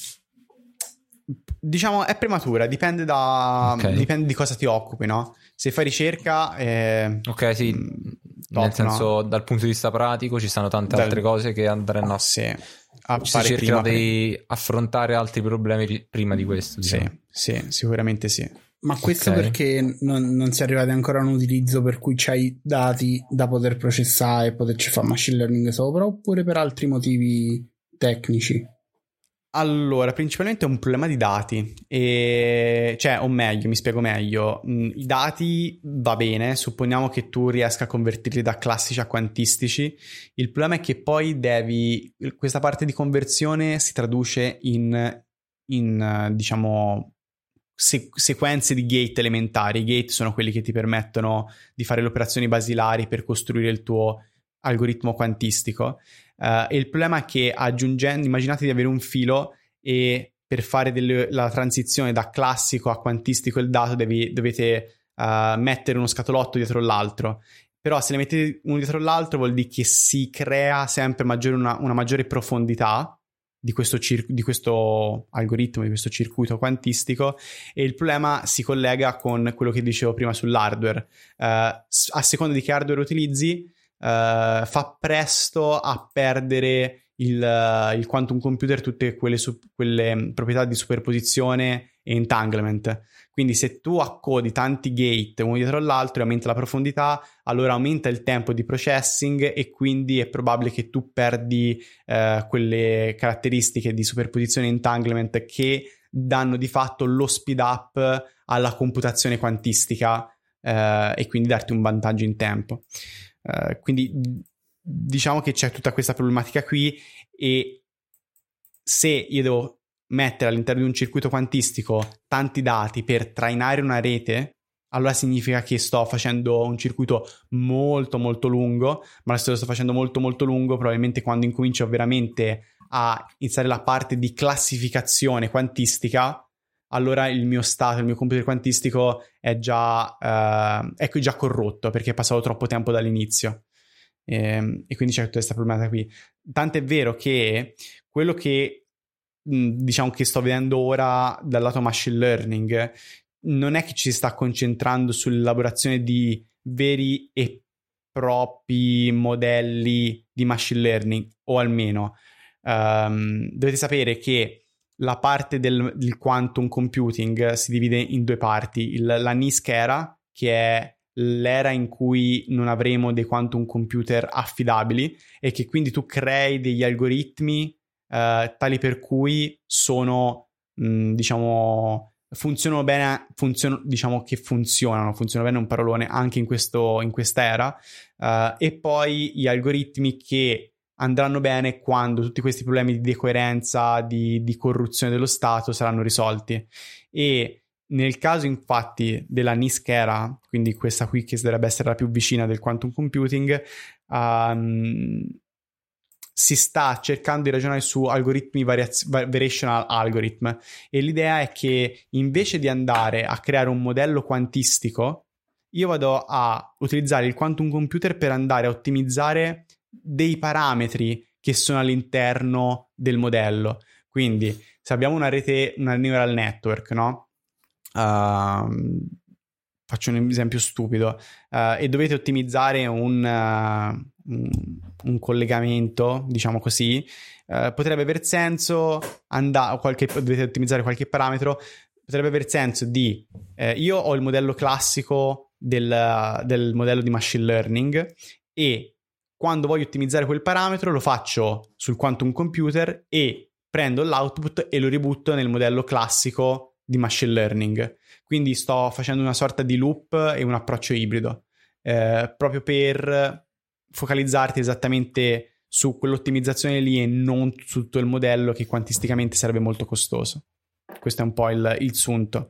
Diciamo è prematura, dipende da Ok. dipende di cosa ti occupi, no? Se fai ricerca eh, Ok, sì, mh, nel top, senso no? dal punto di vista pratico ci stanno tante Dal- altre cose che andranno a... sì, a si fare cercherà prima di affrontare altri problemi ri- prima di questo, diciamo. sì, sì, sicuramente sì. Ma questo Ok. perché non, non si è arrivati ancora a un utilizzo per cui c'hai dati da poter processare e poterci fare machine learning sopra, oppure per altri motivi tecnici? Allora, principalmente è un problema di dati, e... cioè, o meglio, mi spiego meglio. Mm, I dati va bene, supponiamo che tu riesca a convertirli da classici a quantistici. Il problema è che poi devi, questa parte di conversione si traduce in, in eh, diciamo, se- sequenze di gate elementari. I gate sono quelli che ti permettono di fare le operazioni basilari per costruire il tuo algoritmo quantistico. Uh, e il problema è che aggiungendo, immaginate di avere un filo e per fare delle, la transizione da classico a quantistico il dato devi, dovete uh, mettere uno scatolotto dietro l'altro. Però se ne mettete uno dietro l'altro vuol dire che si crea sempre maggiore una, una maggiore profondità di questo, cir- di questo algoritmo, di questo circuito quantistico, e il problema si collega con quello che dicevo prima sull'hardware. Uh, a seconda di che hardware utilizzi, Uh, fa presto a perdere il, uh, il quantum computer tutte quelle, su- quelle proprietà di superposizione e entanglement. Quindi se tu accodi tanti gate uno dietro l'altro e aumenta la profondità, allora aumenta il tempo di processing e quindi è probabile che tu perdi uh, quelle caratteristiche di superposizione e entanglement che danno di fatto lo speed up alla computazione quantistica uh, e quindi darti un vantaggio in tempo. Uh, quindi diciamo che c'è tutta questa problematica qui, e se io devo mettere all'interno di un circuito quantistico tanti dati per trainare una rete, allora significa che sto facendo un circuito molto molto lungo, ma se lo sto facendo molto molto lungo, probabilmente quando incomincio veramente a iniziare la parte di classificazione quantistica, allora il mio stato, il mio computer quantistico è già, uh, è già corrotto perché è passato troppo tempo dall'inizio. E, e quindi c'è tutta questa problematica qui. Tant'è vero che quello che mh, diciamo che sto vedendo ora dal lato machine learning, non è che ci si sta concentrando sull'elaborazione di veri e propri modelli di machine learning, o almeno um, dovete sapere che la parte del, del quantum computing si divide in due parti. Il, la N I S C era, che è l'era in cui non avremo dei quantum computer affidabili e che quindi tu crei degli algoritmi uh, tali per cui sono, mh, diciamo, funzionano bene, funzionano, diciamo che funzionano, funzionano bene un parolone anche in, questo, in questa era, uh, e poi gli algoritmi che andranno bene quando tutti questi problemi di decoerenza, di, di corruzione dello Stato saranno risolti. E nel caso infatti della N I S C era, quindi questa qui che dovrebbe essere la più vicina del quantum computing, um, si sta cercando di ragionare su algoritmi variaz- variational algorithm, e l'idea è che invece di andare a creare un modello quantistico, io vado a utilizzare il quantum computer per andare a ottimizzare dei parametri che sono all'interno del modello. Quindi se abbiamo una rete, una neural network, no? Uh, faccio un esempio stupido, uh, e dovete ottimizzare un, uh, un, un collegamento, diciamo così, uh, potrebbe aver senso andare, qualche, dovete ottimizzare qualche parametro, potrebbe aver senso di eh, io ho il modello classico del, del modello di machine learning, e quando voglio ottimizzare quel parametro lo faccio sul quantum computer e prendo l'output e lo ributto nel modello classico di machine learning. Quindi sto facendo una sorta di loop e un approccio ibrido, eh, proprio per focalizzarti esattamente su quell'ottimizzazione lì e non su tutto il modello, che quantisticamente sarebbe molto costoso. Questo è un po' il, il sunto.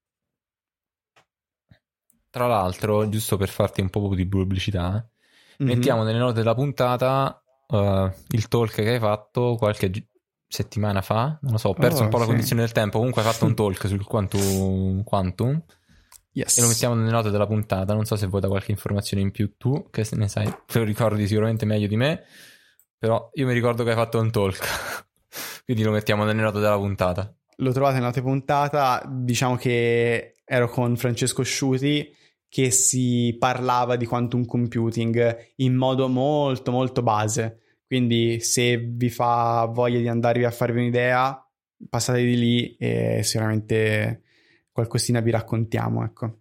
Tra l'altro, giusto per farti un po' di pubblicità, mm-hmm. mettiamo nelle note della puntata uh, il talk che hai fatto qualche gi- settimana fa, non lo so, ho perso oh, un po' sì. la cognizione del tempo, comunque hai fatto un talk sul quantum, quantum yes. e lo mettiamo nelle note della puntata. Non so se vuoi da qualche informazione in più tu, che ne sai, te lo ricordi sicuramente meglio di me, però io mi ricordo che hai fatto un talk quindi lo mettiamo nelle note della puntata. Lo trovate nelle note puntata, diciamo che ero con Francesco Sciuti, che si parlava di quantum computing in modo molto molto base, quindi se vi fa voglia di andarvi a farvi un'idea, passate di lì e sicuramente qualcosina vi raccontiamo, ecco.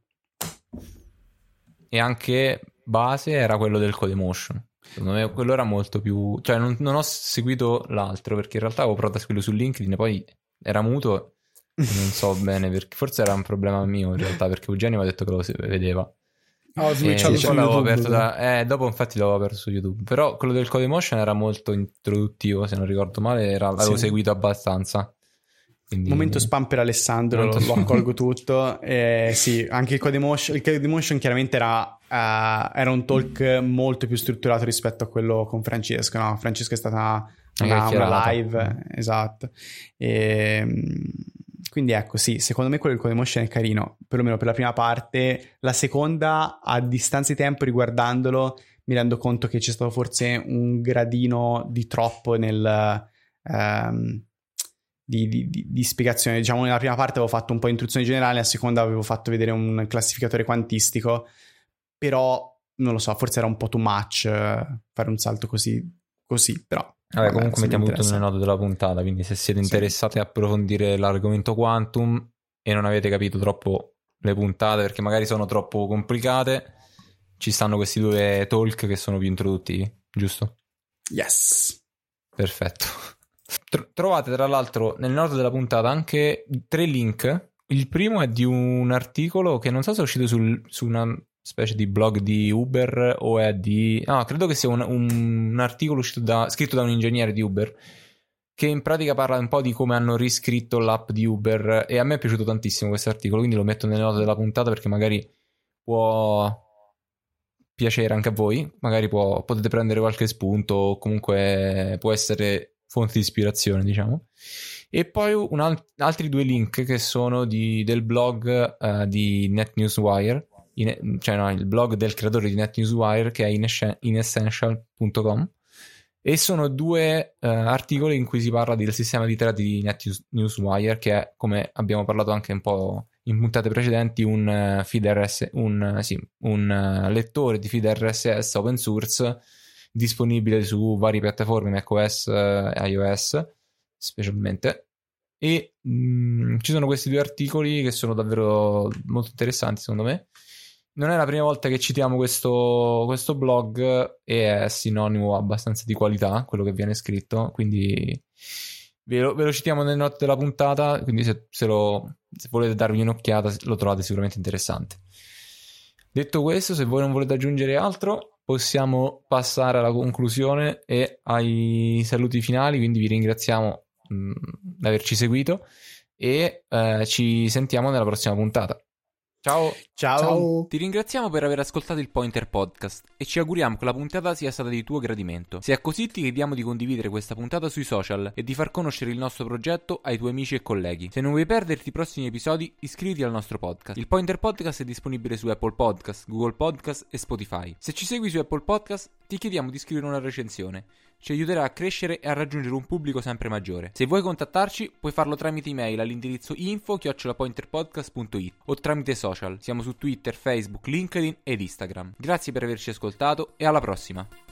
E anche base era quello del Codemotion, secondo me quello era molto più, cioè non, non ho seguito l'altro perché in realtà avevo provato a seguirlo su LinkedIn e poi era muto. Non so bene perché, forse era un problema mio in realtà, perché Eugenio mi ha detto che lo vedeva. Ho switchato e su poi l'avevo YouTube, aperto da, eh, dopo infatti l'avevo aperto su YouTube, però quello del Codemotion era molto introduttivo, se non ricordo male, era, l'avevo sì. seguito abbastanza. Quindi... Momento spam per Alessandro, lo, lo accolgo tutto. Eh, sì, anche il Codemotion, il Codemotion chiaramente era, uh, era un talk molto più strutturato rispetto a quello con Francesco, no? Francesco è stata una, una live, esatto. E, quindi ecco, sì, secondo me quello del Codemotion è carino, perlomeno per la prima parte. La seconda, a distanza di tempo, riguardandolo, mi rendo conto che c'è stato forse un gradino di troppo nel... Um, Di, di, di spiegazione. Diciamo, nella prima parte avevo fatto un po' di introduzione generale, nella seconda avevo fatto vedere un classificatore quantistico, però non lo so, forse era un po' too much uh, fare un salto così, così però vabbè, vabbè, comunque mettiamo tutto nelle note della puntata, quindi se siete interessati sì. a approfondire l'argomento quantum e non avete capito troppo le puntate perché magari sono troppo complicate, ci stanno questi due talk che sono più introduttivi, giusto? Yes, perfetto. Trovate tra l'altro nelle note della puntata anche tre link. Il primo è di un articolo che non so se è uscito sul, su una specie di blog di Uber o è di... no, credo che sia un, un articolo uscito da, scritto da un ingegnere di Uber che in pratica parla un po' di come hanno riscritto l'app di Uber, e a me è piaciuto tantissimo questo articolo, quindi lo metto nelle note della puntata perché magari può piacere anche a voi, magari può, potete prendere qualche spunto o comunque può essere fonte di ispirazione, diciamo. E poi un al- altri due link che sono di, del blog uh, di NetNewsWire, in, cioè no, il blog del creatore di NetNewsWire che è inessential punto com, e sono due uh, articoli in cui si parla del sistema di thread di NetNewsWire, che è, come abbiamo parlato anche un po' in puntate precedenti un uh, feed R S S, un, uh, sì, un uh, lettore di feed R S S open source disponibile su varie piattaforme, macOS e uh, iOS specialmente. E mh, ci sono questi due articoli che sono davvero molto interessanti secondo me. Non è la prima volta che citiamo questo, questo blog e è sinonimo abbastanza di qualità quello che viene scritto, quindi ve lo, ve lo citiamo nelle note della puntata, quindi se, se, lo, se volete darvi un'occhiata lo trovate sicuramente interessante. Detto questo, se voi non volete aggiungere altro, possiamo passare alla conclusione e ai saluti finali, quindi vi ringraziamo mh, di averci seguito e eh, ci sentiamo nella prossima puntata. Ciao. Ciao. Ciao. Ti ringraziamo per aver ascoltato il Pointer Podcast e ci auguriamo che la puntata sia stata di tuo gradimento. Se è così, ti chiediamo di condividere questa puntata sui social e di far conoscere il nostro progetto ai tuoi amici e colleghi. Se non vuoi perderti i prossimi episodi, iscriviti al nostro podcast. Il Pointer Podcast è disponibile su Apple Podcast, Google Podcast e Spotify. Se ci segui su Apple Podcast, ti chiediamo di scrivere una recensione. Ci aiuterà a crescere e a raggiungere un pubblico sempre maggiore. Se vuoi contattarci, puoi farlo tramite email all'indirizzo info chiocciola pointerpodcast punto it o tramite social. Siamo su Twitter, Facebook, LinkedIn ed Instagram. Grazie per averci ascoltato e alla prossima!